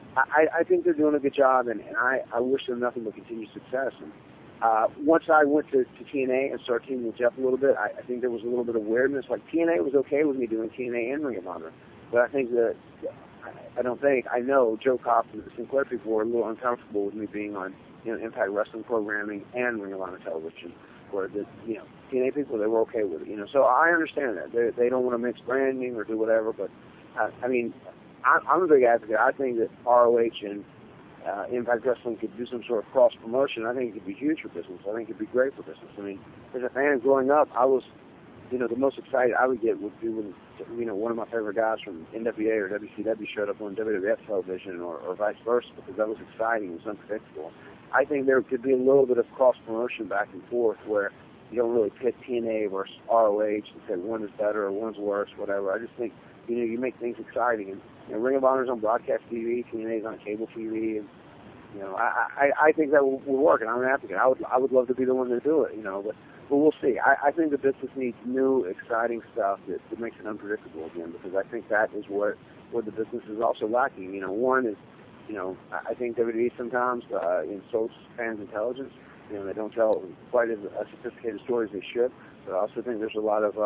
S1: I think they're doing a good job, and I wish them nothing but continued success. And once I went to TNA and started teaming with Jeff a little bit, I think there was a little bit of weirdness. Like, TNA was okay with me doing TNA and Ring of Honor. But I think that I know Joe Kopp and the Sinclair people were a little uncomfortable with me being on, Impact Wrestling programming and Ring of Honor television, where the, TNA people, they were okay with it, So I understand that. They don't want to mix branding or do whatever, but, I'm a big advocate. I think that ROH and Impact Wrestling could do some sort of cross-promotion. I think it could be huge for business. I think it could be great for business. As a fan growing up, I was, the most excited I would get would be when, one of my favorite guys from NWA or WCW showed up on WWF television or vice versa, because that was exciting. It was unpredictable. I think there could be a little bit of cross-promotion back and forth where you don't really pit TNA versus ROH and say one is better or one's worse, whatever. I just think, you make things exciting. And Ring of Honor's on broadcast TV, TNA's on cable TV, and I think that will work, and I'm an advocate. I would love to be the one to do it, but we'll see. I think the business needs new, exciting stuff that makes it unpredictable again, because I think that is where the business is also lacking. One is, I think WWE sometimes insults fans' intelligence. They don't tell quite as sophisticated stories as they should. But I also think there's a lot of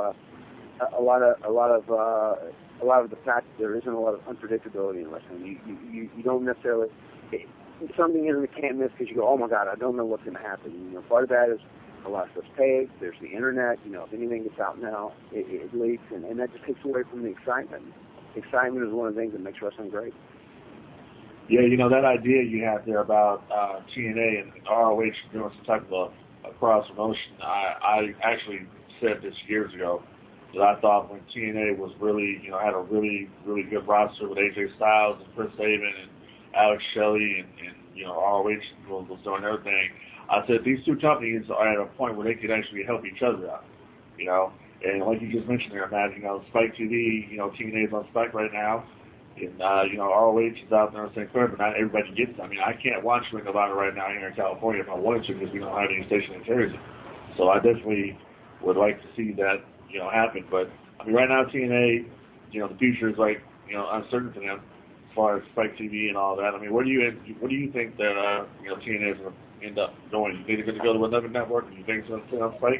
S1: the fact that there isn't a lot of unpredictability in wrestling. You don't necessarily. It's something in the can't miss because you go, oh my God, I don't know what's going to happen. Part of that is a lot of stuff's paid. There's the internet. If anything gets out now, it leaks, and that just takes away from the excitement. Excitement is one of the things that makes wrestling great.
S4: Yeah, that idea you have there about TNA and ROH doing some type of a cross promotion. I actually said this years ago that I thought when TNA was really, had a really, really good roster with AJ Styles and Chris Sabin and Alex Shelley and ROH was doing their thing. I said these two companies are at a point where they could actually help each other out, And like you just mentioned there, Matt, Spike TV, TNA is on Spike right now. And, ROH is out there in St. Clair, but not everybody gets it. I can't watch Ring of Honor right now here in California if I wanted to because we don't have any station that carries it. So I definitely would like to see that, happen. But, right now TNA, the future is uncertain to them as far as Spike TV and all that. What do you think that, TNA is going to end up going? You think they're going to go to another network? Do you think it's going to stay on Spike?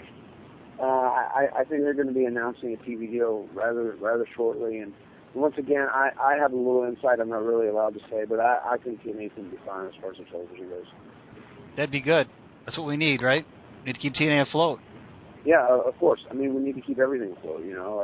S1: I think they're going to be announcing a TV deal rather shortly, and once again, I have a little insight I'm not really allowed to say, but I think TNA's going to be fine as far as the television goes.
S3: That'd be good. That's what we need, right? We need to keep TNA afloat.
S1: Yeah, of course. We need to keep everything afloat,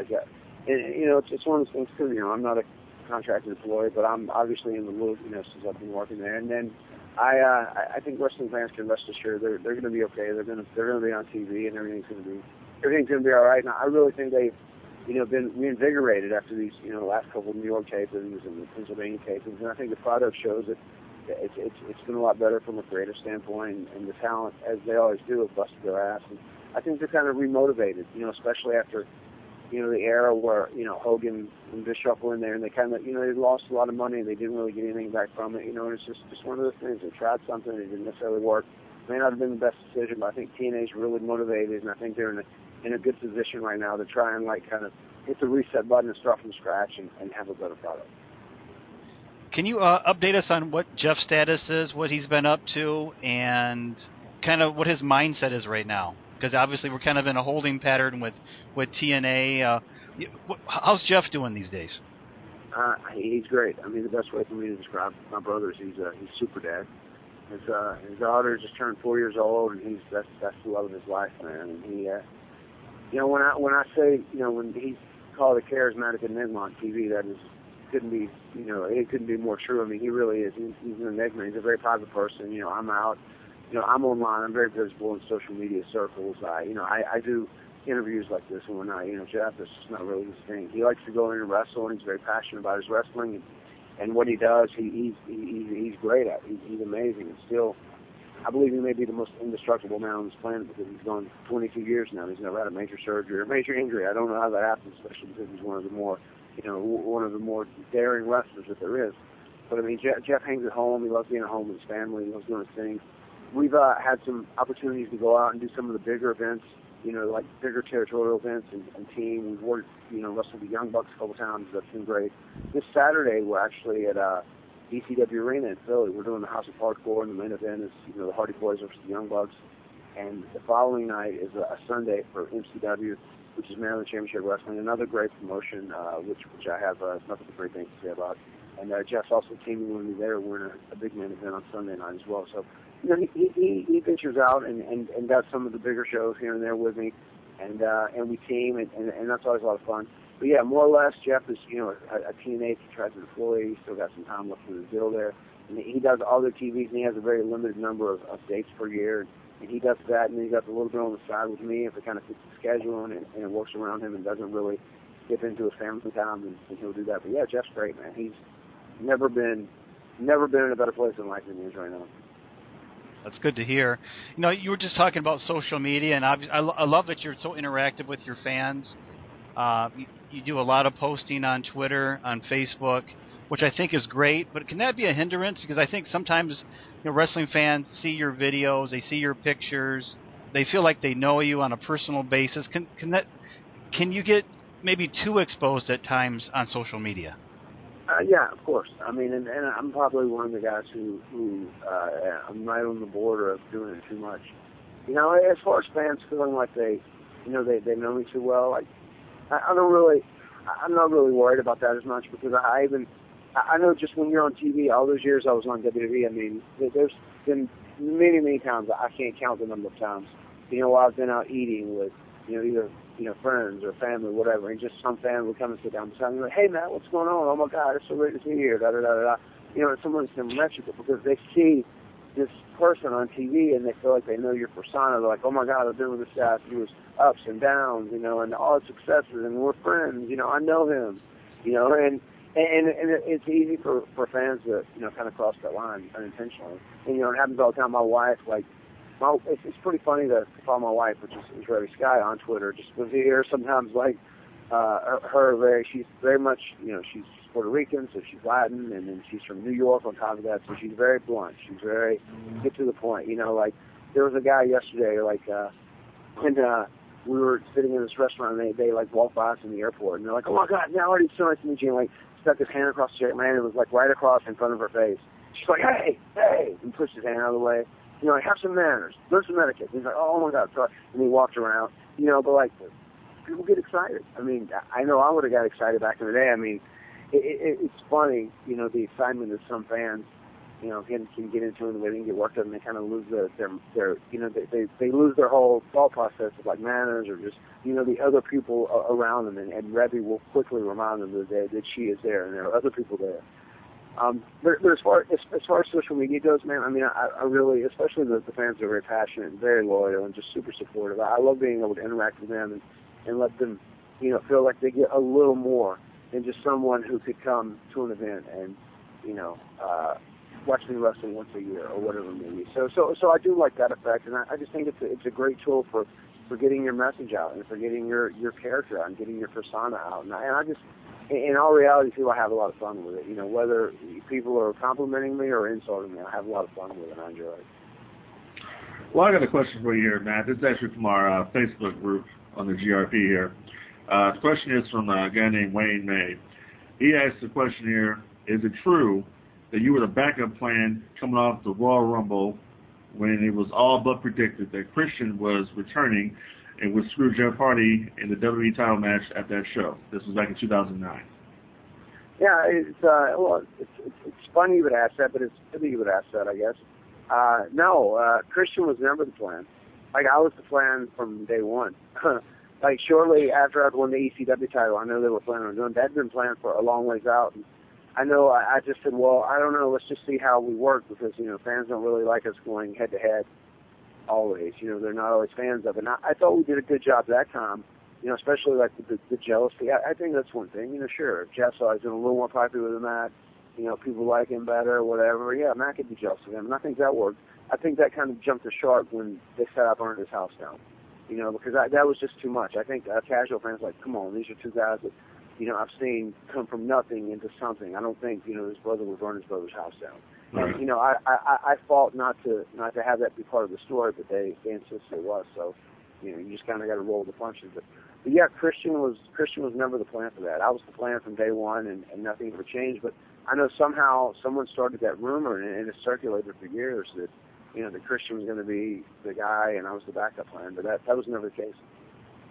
S1: it's one of those things, too, I'm not a contracted employee, but I'm obviously in the loop, since I've been working there, and then I think wrestling fans can rest assured they're going to be okay. They're going to be on TV, and everything's going to be all right. Now, I really think they've been reinvigorated after these last couple of New York tapings and the Pennsylvania tapings, and I think the product shows that it's been a lot better from a creative standpoint, and the talent, as they always do, have busted their ass. And I think they're kind of remotivated, especially after the era where Hogan and Bischoff were in there, and they kind of they lost a lot of money and they didn't really get anything back from it. And it's just one of those things. They tried something, it didn't necessarily work. It may not have been the best decision, but I think TNA's really motivated, and I think they're in a good position right now to try and kind of hit the reset button and start from scratch and have a better product.
S3: Can you update us on what Jeff's status is, what he's been up to, and kind of what his mindset is right now? Because obviously we're kind of in a holding pattern with TNA. How's Jeff doing these days?
S1: He's great. The best way for me to describe my brother is he's super dad. His daughter just turned 4 years old, and that's the love of his life, man. And he, when I say, when he's called a charismatic enigma on TV, that is couldn't be, it couldn't be more true. He really is. He's an enigma. He's a very private person. I'm out. I'm online. I'm very visible in social media circles. I do interviews like this and whatnot. Jeff is just not really his thing. He likes to go in and wrestle, and he's very passionate about his wrestling. And what he does, he's great at. He's amazing. And still, I believe he may be the most indestructible man on this planet because he's gone 22 years now. He's never had a major surgery or major injury. I don't know how that happens, especially because he's one of the more daring wrestlers that there is. But Jeff hangs at home. He loves being at home with his family. He loves doing his things. We've had some opportunities to go out and do some of the bigger events, like bigger territorial events and team. We've worked, wrestled the Young Bucks a couple times. That's been great. This Saturday, we're actually at ECW Arena in Philly. We're doing the House of Hardcore, and the main event is, the Hardy Boys versus the Young Bucks. And the following night is a Sunday for MCW. which is Maryland Championship Wrestling, another great promotion, which I have nothing but great things to say about. And Jeff's also teaming with me there. We're in a big main event on Sunday night as well. So, you know, he ventures out and does some of the bigger shows here and there with me, and we team, and that's always a lot of fun. But yeah, more or less, Jeff is, you know, a teenage. He tries to deploy. He's still got some time left in the deal there. And he does other TVs, and he has a very limited number of dates per year. And he does that, and then he does a little bit on the side with me if it kind of fits the schedule and it works around him and doesn't really dip into his family time, and he'll do that. But yeah, Jeff's great, man. He's never been in a better place in life than he is right now.
S3: That's good to hear. You know, you were just talking about social media, and I love that you're so interactive with your fans. You do a lot of posting on Twitter, on Facebook, which I think is great. But can that be a hindrance? Because I think sometimes, you know, wrestling fans see your videos, they see your pictures, they feel like they know you on a personal basis. Can you get maybe too exposed at times on social media?
S1: Yeah, of course. I mean, and I'm probably one of the guys who I'm right on the border of doing it too much. You know, as far as fans feeling like they they know me too well, like I'm not really worried about that as much, because I know just when you're on TV, all those years I was on WWE, I mean, there's been many times I can't count the number of times, you know, while I've been out eating with, you know, either, you know, friends or family, whatever, and just some fan would come and sit down beside me and like, hey, Matt, what's going on? Oh, my God, it's so great to see you here, da-da-da-da-da. You know, it's someone symmetrical, because they see this person on TV and they feel like they know your persona. They're like, oh, my God, I've been with this guy through his ups and downs, you know, and all his successes, and we're friends, you know, I know him, you know, and it's easy for fans to, you know, kind of cross that line unintentionally. And, you know, it happens all the time. My wife, like, it's pretty funny to follow my wife, which is Remy Sky, on Twitter, just because you hear sometimes, like, she's very much, you know, she's Puerto Rican, so she's Latin, and then she's from New York on top of that, so she's very blunt. She's very get to the point, you know, like, there was a guy yesterday, like, when we were sitting in this restaurant, and they like, walked by us in the airport, and they're like, oh, my God, now already so nice to meet you, and, like, stuck his hand across the chair, man, it was, like, right across in front of her face. She's like, hey, and pushed his hand out of the way. You know, like, have some manners, learn some etiquette. He's like, oh, my God, sorry. And he walked around, you know, but, like, people get excited. I mean, I know I would have got excited back in the day. I mean, it's funny, you know, the excitement that some fans, you know, can get into and they get worked up, and they kind of lose their you know, they lose their whole thought process of, like, manners or just, you know, the other people around them, and Rebby will quickly remind them that she is there and there are other people there. But as far as social media goes, man, I mean, I really, especially the fans are very passionate and very loyal and just super supportive. I love being able to interact with them and let them, you know, feel like they get a little more than just someone who could come to an event and, you know, watch me wrestling once a year or whatever it may be. So I do like that effect, and I just think it's a great tool for getting your message out and for getting your character out and getting your persona out. And I just, in all reality, too, I have a lot of fun with it. You know, whether people are complimenting me or insulting me, I have a lot of fun with it, and I enjoy it.
S4: Well, I got a question for you here, Matt. This is actually from our Facebook group on the GRP here. The question is from a guy named Wayne May. He asked the question here, is it true that you were the backup plan coming off the Royal Rumble when it was all but predicted that Christian was returning and would screw Jeff Hardy in the WWE title match at that show? This was back in 2009.
S1: Yeah, it's funny you would ask that, but it's good you would ask that, I guess. No, Christian was never the plan. Like, I was the plan from day one. Like, shortly after I won the ECW title, I know they were planning on doing that. Had been planned for a long ways out. And I know I just said, well, I don't know, let's just see how we work, because, you know, fans don't really like us going head-to-head always. You know, they're not always fans of it. And I thought we did a good job that time, you know, especially, like, the jealousy. I think that's one thing. You know, sure, if Jeff's always been a little more popular than Matt, you know, people like him better or whatever, yeah, Matt could be jealous of him. And I think that worked. I think that kind of jumped the shark when they set out burning his house down, you know, because that was just too much. I think casual fans like, come on, these are two guys that, you know, I've seen come from nothing into something. I don't think, you know, his brother would burn his brother's house down. Right. And, you know, I fought not to have that be part of the story, but they insisted it was. So, you know, you just kind of got to roll the punches. But yeah, Christian was never the plan for that. I was the plan from day one, and nothing ever changed. But I know somehow someone started that rumor, and it circulated for years that, you know, that Christian was going to be the guy and I was the backup plan, but that was never the case.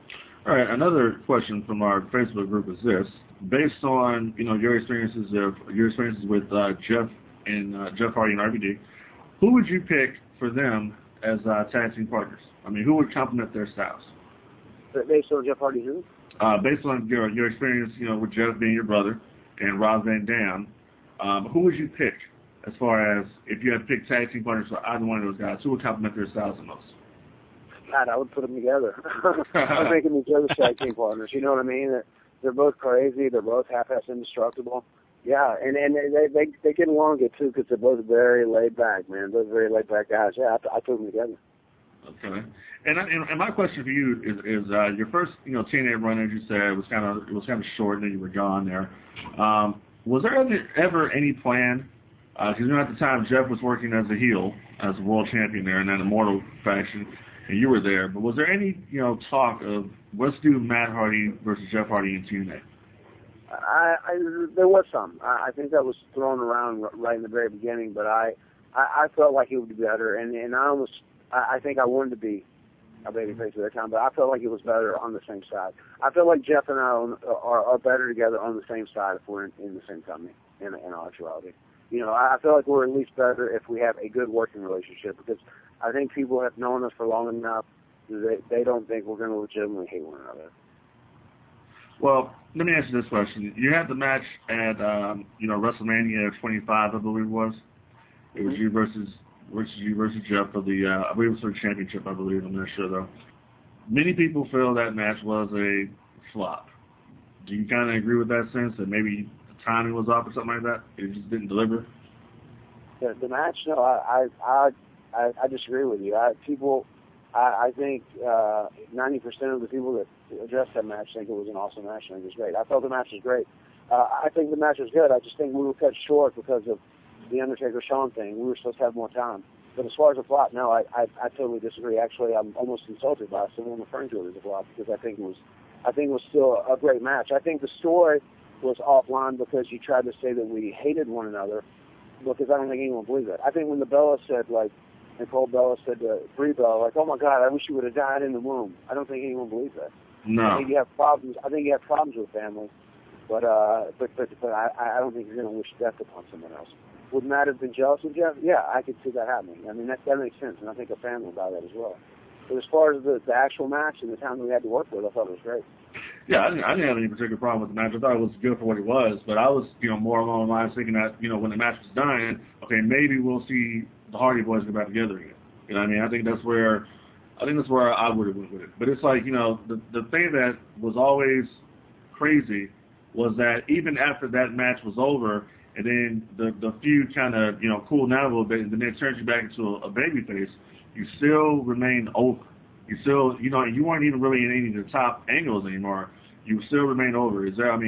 S4: All right, another question from our Facebook group is this: based on your experiences with Jeff and Jeff Hardy and RVD, who would you pick for them as tag team partners? I mean, who would complement their styles?
S1: Based on Jeff Hardy, who?
S4: Based on your experience, with Jeff being your brother and Rob Van Dam, who would you pick as far as if you had to pick tag team partners for either one of those guys? Who would complement their styles the most?
S1: God, I would put them together. I'm making each other tag team partners. You know what I mean? They're both crazy. They're both half-ass indestructible. Yeah, and they get along good too because they're both very laid back, man. Both very laid back guys. Yeah, I put them together.
S4: Okay. And my question for you is your first 10-8 run, as you said, was kind of short, and then you were gone there. Was there ever any plan? Because at the time Jeff was working as a heel, as a world champion there in that Immortal faction, and you were there. But was there any talk of let's do Matt Hardy versus Jeff Hardy in TNA?
S1: There was some. I think that was thrown around right in the very beginning, but I felt like it would be better, and I think I wanted to be a babyface at that time, but I felt like it was better on the same side. I feel like Jeff and I are better together on the same side if we're in the same company, in actuality. I feel like we're at least better if we have a good working relationship, because I think people have known us for long enough that they don't think we're going to legitimately hate one another.
S4: Well, let me ask you this question. You had the match at WrestleMania 25, I believe it was. It was you versus Jeff for the I believe it was for the championship, I believe. I'm not sure though. Many people feel that match was a flop. Do you kind of agree with that sense that maybe the timing was off or something like that? It just didn't deliver.
S1: The match, no, I disagree with you. I think 90% of the people that addressed that match think it was an awesome match and it was great. I thought the match was great. I think the match was good. I just think we were cut short because of the Undertaker-Shawn thing. We were supposed to have more time. But as far as a flop, no, I totally disagree. Actually, I'm almost insulted by someone referring to it as a flop because I think it was still a great match. I think the story was offline because you tried to say that we hated one another, because I don't think anyone believed that. I think when the Bella said, Nicole Bella said to Brie Bella, I oh my God, I wish you would have died in the womb. I don't think anyone believes that.
S4: No.
S1: I think you have problems. I think you have problems with family, but I don't think you're going to wish death upon someone else. Would Matt have been jealous of Jeff? Yeah, I could see that happening. I mean, that makes sense, and I think a family would buy that as well. But as far as the actual match and the time that we had to work with, I thought it was great.
S4: Yeah, I didn't have any particular problem with the match. I thought it was good for what it was, but I was, more along the lines thinking that, when the match was done, okay, maybe we'll see the Hardy Boys get back together again. You know what I mean? I think that's where I would have went with it. But it's like, the thing that was always crazy was that even after that match was over, and then the feud kind of, cooled down a little bit, and then it turns you back into a babyface, you still remain over. You still, you weren't even really in any of the top angles anymore. You still remain over. Is there a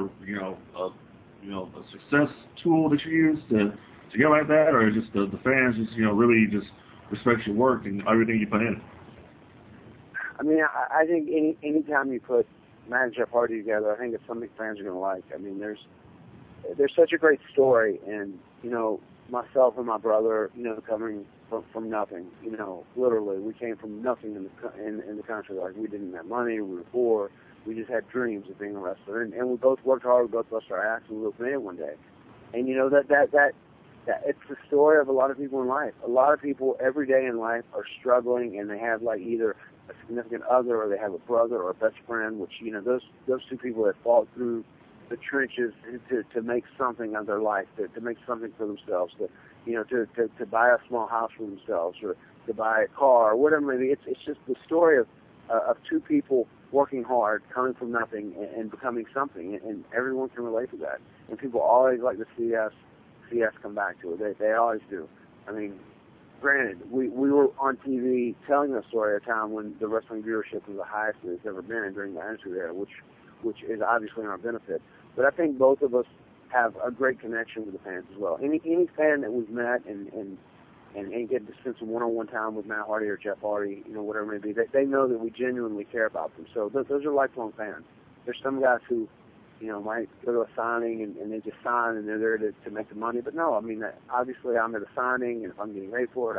S4: success tool that you use to get like that, or just the fans just, really just respect your work and everything you put in?
S1: I mean, I think anytime you put Matt and Jeff Hardy together, I think it's something fans are going to like. I mean, there's such a great story, and myself and my brother, coming from nothing, literally, we came from nothing in the country. Like, we didn't have money, we were poor, we just had dreams of being a wrestler, and we both worked hard, we both busted our ass, and we both made it one day. And that it's the story of a lot of people in life. A lot of people every day in life are struggling, and they have either a significant other or they have a brother or a best friend, which those two people that fought through the trenches to make something of their life, to make something for themselves, to buy a small house for themselves, or to buy a car, or whatever it may be. It's just the story of two people working hard, coming from nothing, and becoming something, and everyone can relate to that. And people always like to see us come back to it. They always do. I mean, granted, we were on TV telling the story at a time when the wrestling viewership was the highest it's ever been during the Attitude Era, which is obviously in our benefit. But I think both of us have a great connection with the fans as well. Any fan that we've met and get to spend some one-on-one time with Matt Hardy or Jeff Hardy, whatever it may be, they know that we genuinely care about them. So those are lifelong fans. There's some guys who, might go to a signing and they just sign and they're there to make the money. But no, I mean, obviously I'm at a signing, and if I'm getting paid for it,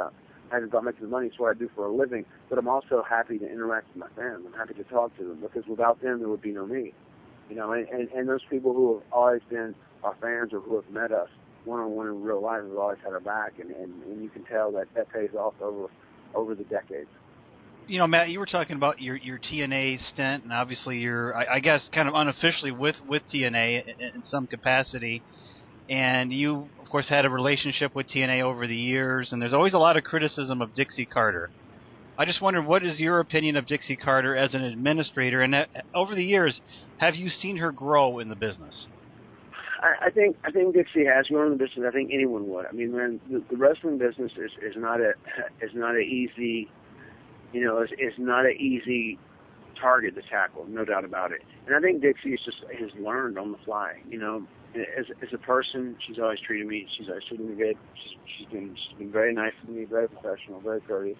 S1: happy about making the money. It's what I do for a living. But I'm also happy to interact with my fans. I'm happy to talk to them because without them, there would be no me. You know, and those people who have always been our fans or who have met us one-on-one in real life have always had our back, and you can tell that pays off over the decades.
S3: You know, Matt, you were talking about your TNA stint, and obviously you're, I guess, kind of unofficially with TNA in some capacity. And you, of course, had a relationship with TNA over the years, and there's always a lot of criticism of Dixie Carter. I just wondered, what is your opinion of Dixie Carter as an administrator? And over the years, have you seen her grow in the business?
S1: I think Dixie has grown in the business. I think anyone would. I mean, man, the wrestling business is not an easy, you know, is not an easy target to tackle, no doubt about it. And I think Dixie has learned on the fly. You know, as a person, she's always treated me good. She's been very nice to me, very professional, very courteous.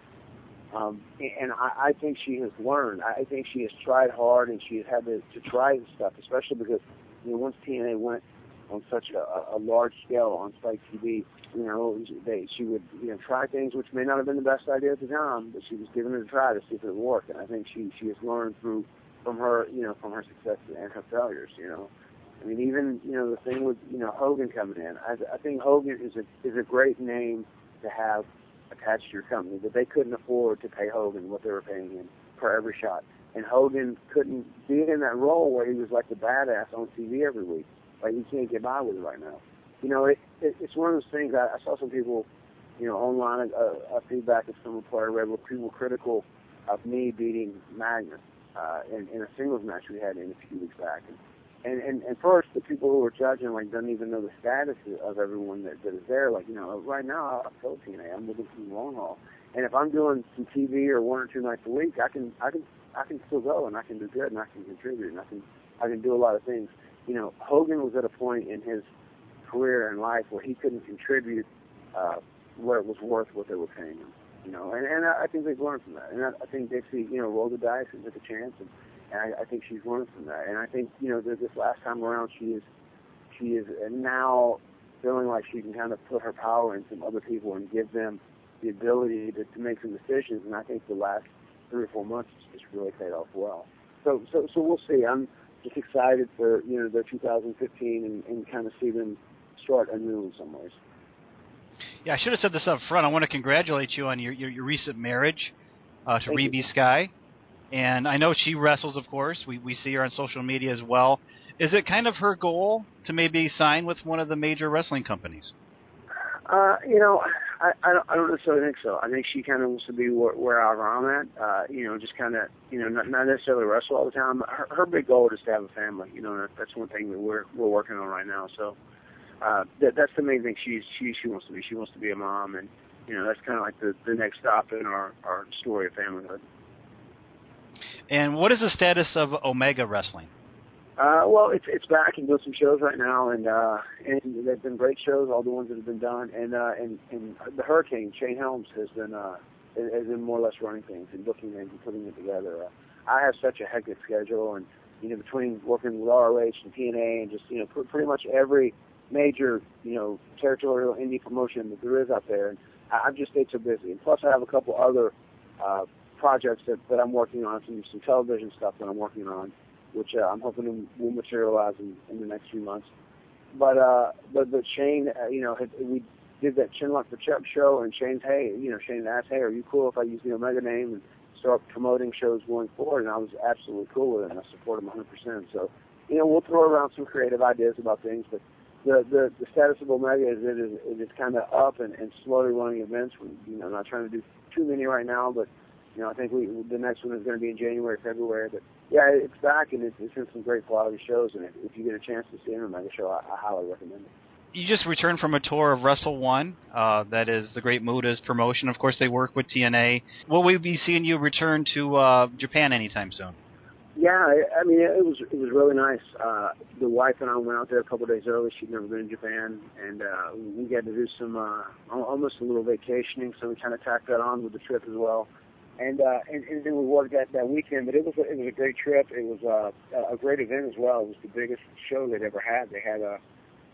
S1: And I think she has learned. I think she has tried hard, and she has had to try this stuff, especially because, you know, once TNA went on such a large scale on Spike TV, you know, she would, you know, try things which may not have been the best idea at the time, but she was giving it a try to see if it would work. And I think she has learned from her successes and her failures. You know, I mean, even, you know, the thing with, you know, Hogan coming in, I think Hogan is a great name to have attached to your company, but they couldn't afford to pay Hogan what they were paying him for every shot. And Hogan couldn't be in that role where he was like the badass on TV every week. Like, you can't get by with it right now. You know, it's one of those things. I saw some people, you know, online, feedback of some report I read where people were critical of me beating Magnus in a singles match we had in a few weeks back. And first, the people who were judging, like, don't even know the status of everyone that is there. Like, you know, right now, I'm still TNA. I'm looking for the long haul. And if I'm doing some TV or 1 or 2 nights a week, I can still go, and I can do good, and I can contribute, and I can do a lot of things. You know, Hogan was at a point in his career and life where he couldn't contribute where it was worth what they were paying him. You know, and I think they've learned from that. And I think Dixie, you know, rolled the dice and took a chance, and I think she's learned from that. And I think, you know, this last time around, she is now feeling like she can kind of put her power in some other people and give them the ability to make some decisions. And I think the last 3 or 4 months has really paid off well. So we'll see. I'm just excited for, you know, their 2015 and kind of see them start anew in some ways.
S3: Yeah, I should have said this up front. I want to congratulate you on your recent marriage to Reby Sky. And I know she wrestles, of course. We see her on social media as well. Is it kind of her goal to maybe sign with one of the major wrestling companies?
S1: You know, I don't necessarily think so. I think she kind of wants to be where I'm at. You know, just kind of, you know, not necessarily wrestle all the time. Her big goal is to have a family. You know, that's one thing that we're working on right now. So that's the main thing she wants to be. She wants to be a mom, and, you know, that's kind of like the next stop in our story of familyhood.
S3: And what is the status of Omega Wrestling?
S1: Well, it's back and doing some shows right now, and they've been great shows, all the ones that have been done. And the Hurricane, Shane Helms, has been more or less running things and booking things and putting it together. I have such a hectic schedule, and, you know, between working with ROH and TNA and just, you know, pretty much every major, you know, territorial indie promotion that there is out there, and I've just stayed so busy. And plus, I have a couple other projects that I'm working on, some television stuff that I'm working on, which I'm hoping will materialize in the next few months. But Shane, you know, we did that Chinlock for Chuck show, and Shane asked, hey, are you cool if I use the Omega name and start promoting shows going forward? And I was absolutely cool with it, and I support him 100%. So, you know, we'll throw around some creative ideas about things, but the status of Omega is it is kind of up and slowly running events. We're, you know, not trying to do too many right now, but, you know, I think the next one is going to be in January, February. But yeah, it's back, and it's in some great quality shows. And if you get a chance to see an Omega show, I highly recommend it.
S3: You just returned from a tour of Wrestle One. That is the Great Muda's promotion. Of course, they work with TNA. Will we be seeing you return to Japan anytime soon?
S1: Yeah, I mean, it was really nice. The wife and I went out there a couple of days early. She'd never been in Japan, and we got to do some almost a little vacationing. So we kind of tacked that on with the trip as well. And then we worked that weekend, but it was a great trip. It was a great event as well. It was the biggest show they'd ever had. They had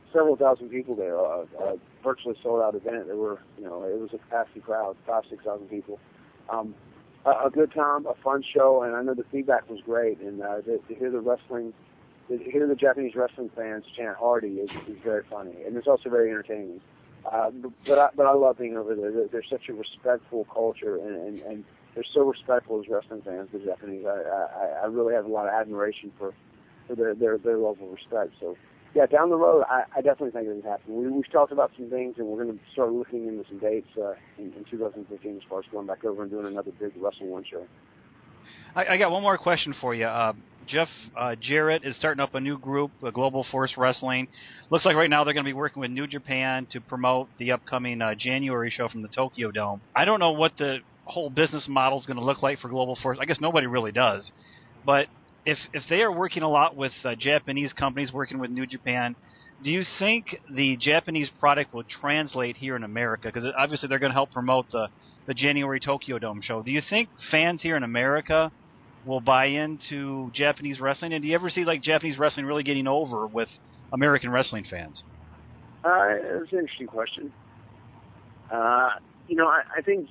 S1: several thousand people there, virtually sold out event. There were, it was a capacity crowd, 5,000-6,000 people. A good time, a fun show, and I know the feedback was great. And to hear the Japanese wrestling fans chant Hardy is very funny, and it's also very entertaining. But I love being over there. They're such a respectful culture, and they're so respectful as wrestling fans, the Japanese. I really have a lot of admiration for their level of respect. So, yeah, down the road, I definitely think it can happen. We've talked about some things, and we're going to start looking into some dates in 2015 as far as going back over and doing another big Wrestle One show.
S3: I got one more question for you. Jeff Jarrett is starting up a new group, Global Force Wrestling. Looks like right now they're going to be working with New Japan to promote the upcoming January show from the Tokyo Dome. I don't know what the whole business model is going to look like for Global Force. I guess nobody really does. But if they are working a lot with Japanese companies working with New Japan, do you think the Japanese product will translate here in America? Because obviously they're going to help promote the January Tokyo Dome show. Do you think fans here in America will buy into Japanese wrestling? And do you ever see Japanese wrestling really getting over with American wrestling fans?
S1: It's an interesting question. I think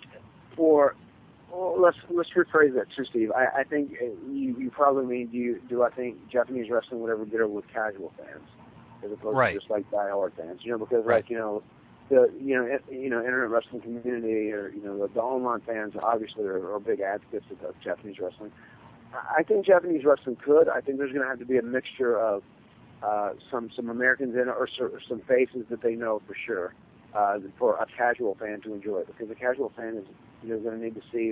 S1: let's rephrase that too, Steve. I think you probably mean do I think Japanese wrestling would ever get over with casual fans as opposed to just diehard fans? Because the internet wrestling community or the online fans obviously are big advocates of Japanese wrestling. I think Japanese wrestling could. I think there's going to have to be a mixture of some Americans in it or some faces that they know for sure for a casual fan to enjoy it, because the casual fan is going to need to see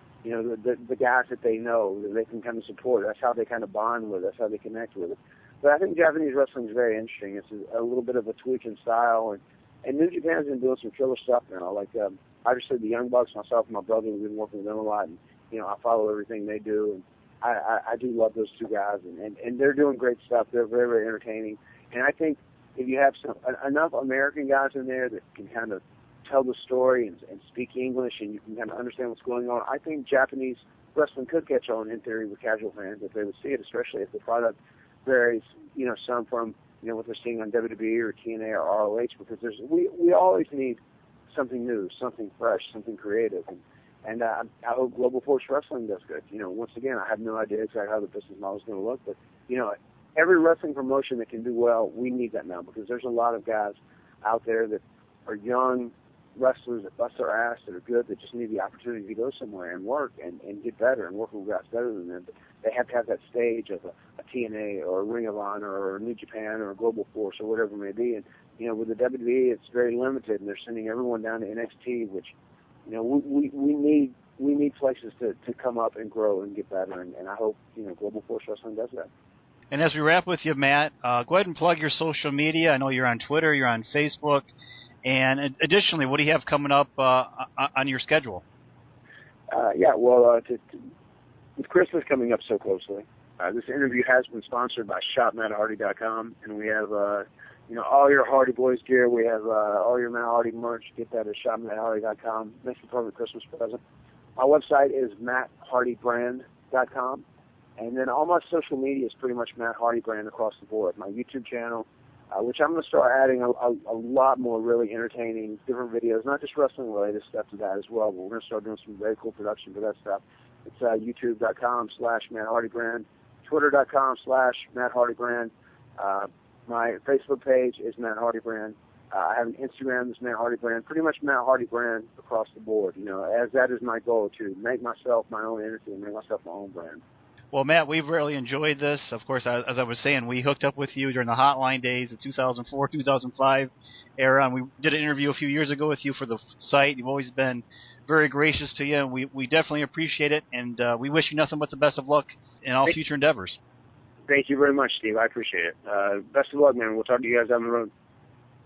S1: the guys that they know that they can kind of support. That's how they kind of bond with it. That's how they connect with it. But I think Japanese wrestling is very interesting. It's a little bit of a tweak in style, and New Japan's been doing some killer stuff now. Obviously the Young Bucks, myself and my brother, we've been working with them a lot, and I follow everything they do, and I do love those two guys, and they're doing great stuff. They're very, very entertaining, and I think if you have enough American guys in there that can kind of tell the story and speak English, and you can kind of understand what's going on, I think Japanese wrestling could catch on in theory with casual fans if they would see it, especially if the product varies, some from what they're seeing on WWE or TNA or ROH, because we always need something new, something fresh, something creative, and I hope Global Force Wrestling does good. Once again, I have no idea exactly how the business model is going to look, but every wrestling promotion that can do well, we need that now, because there's a lot of guys out there that are young wrestlers that bust their ass, that are good, that just need the opportunity to go somewhere and work and get better and work with guys better than them. But they have to have that stage of a TNA or a Ring of Honor or a New Japan or a Global Force or whatever it may be. And with the WWE, it's very limited, and they're sending everyone down to NXT, which we need places to come up and grow and get better. And I hope Global Force Wrestling does that.
S3: And as we wrap with you, Matt, go ahead and plug your social media. I know you're on Twitter, you're on Facebook. And additionally, what do you have coming up on your schedule?
S1: With Christmas coming up so closely, this interview has been sponsored by ShopMattHardy.com, and we have all your Hardy Boys gear. We have all your Matt Hardy merch. Get that at ShopMattHardy.com. Makes the perfect Christmas present. My website is MattHardyBrand.com, and then all my social media is pretty much Matt Hardy Brand across the board. My YouTube channel, which I'm going to start adding a lot more really entertaining, different videos, not just wrestling-related stuff to that as well, but we're going to start doing some very cool production for that stuff. It's youtube.com/MattHardyBrand, twitter.com/MattHardyBrand. My Facebook page is Matt Hardy Brand. I have an Instagram that's Matt Hardy Brand, pretty much Matt Hardy Brand across the board, as that is my goal, to make myself my own entity and make myself my own brand.
S3: Well, Matt, we've really enjoyed this. Of course, as I was saying, we hooked up with you during the Hotline days, the 2004, 2005 era, and we did an interview a few years ago with you for the site. You've always been very gracious to you, and we definitely appreciate it, and we wish you nothing but the best of luck in all future endeavors.
S1: Thank you very much, Steve. I appreciate it. Best of luck, man. We'll talk to you guys down the road.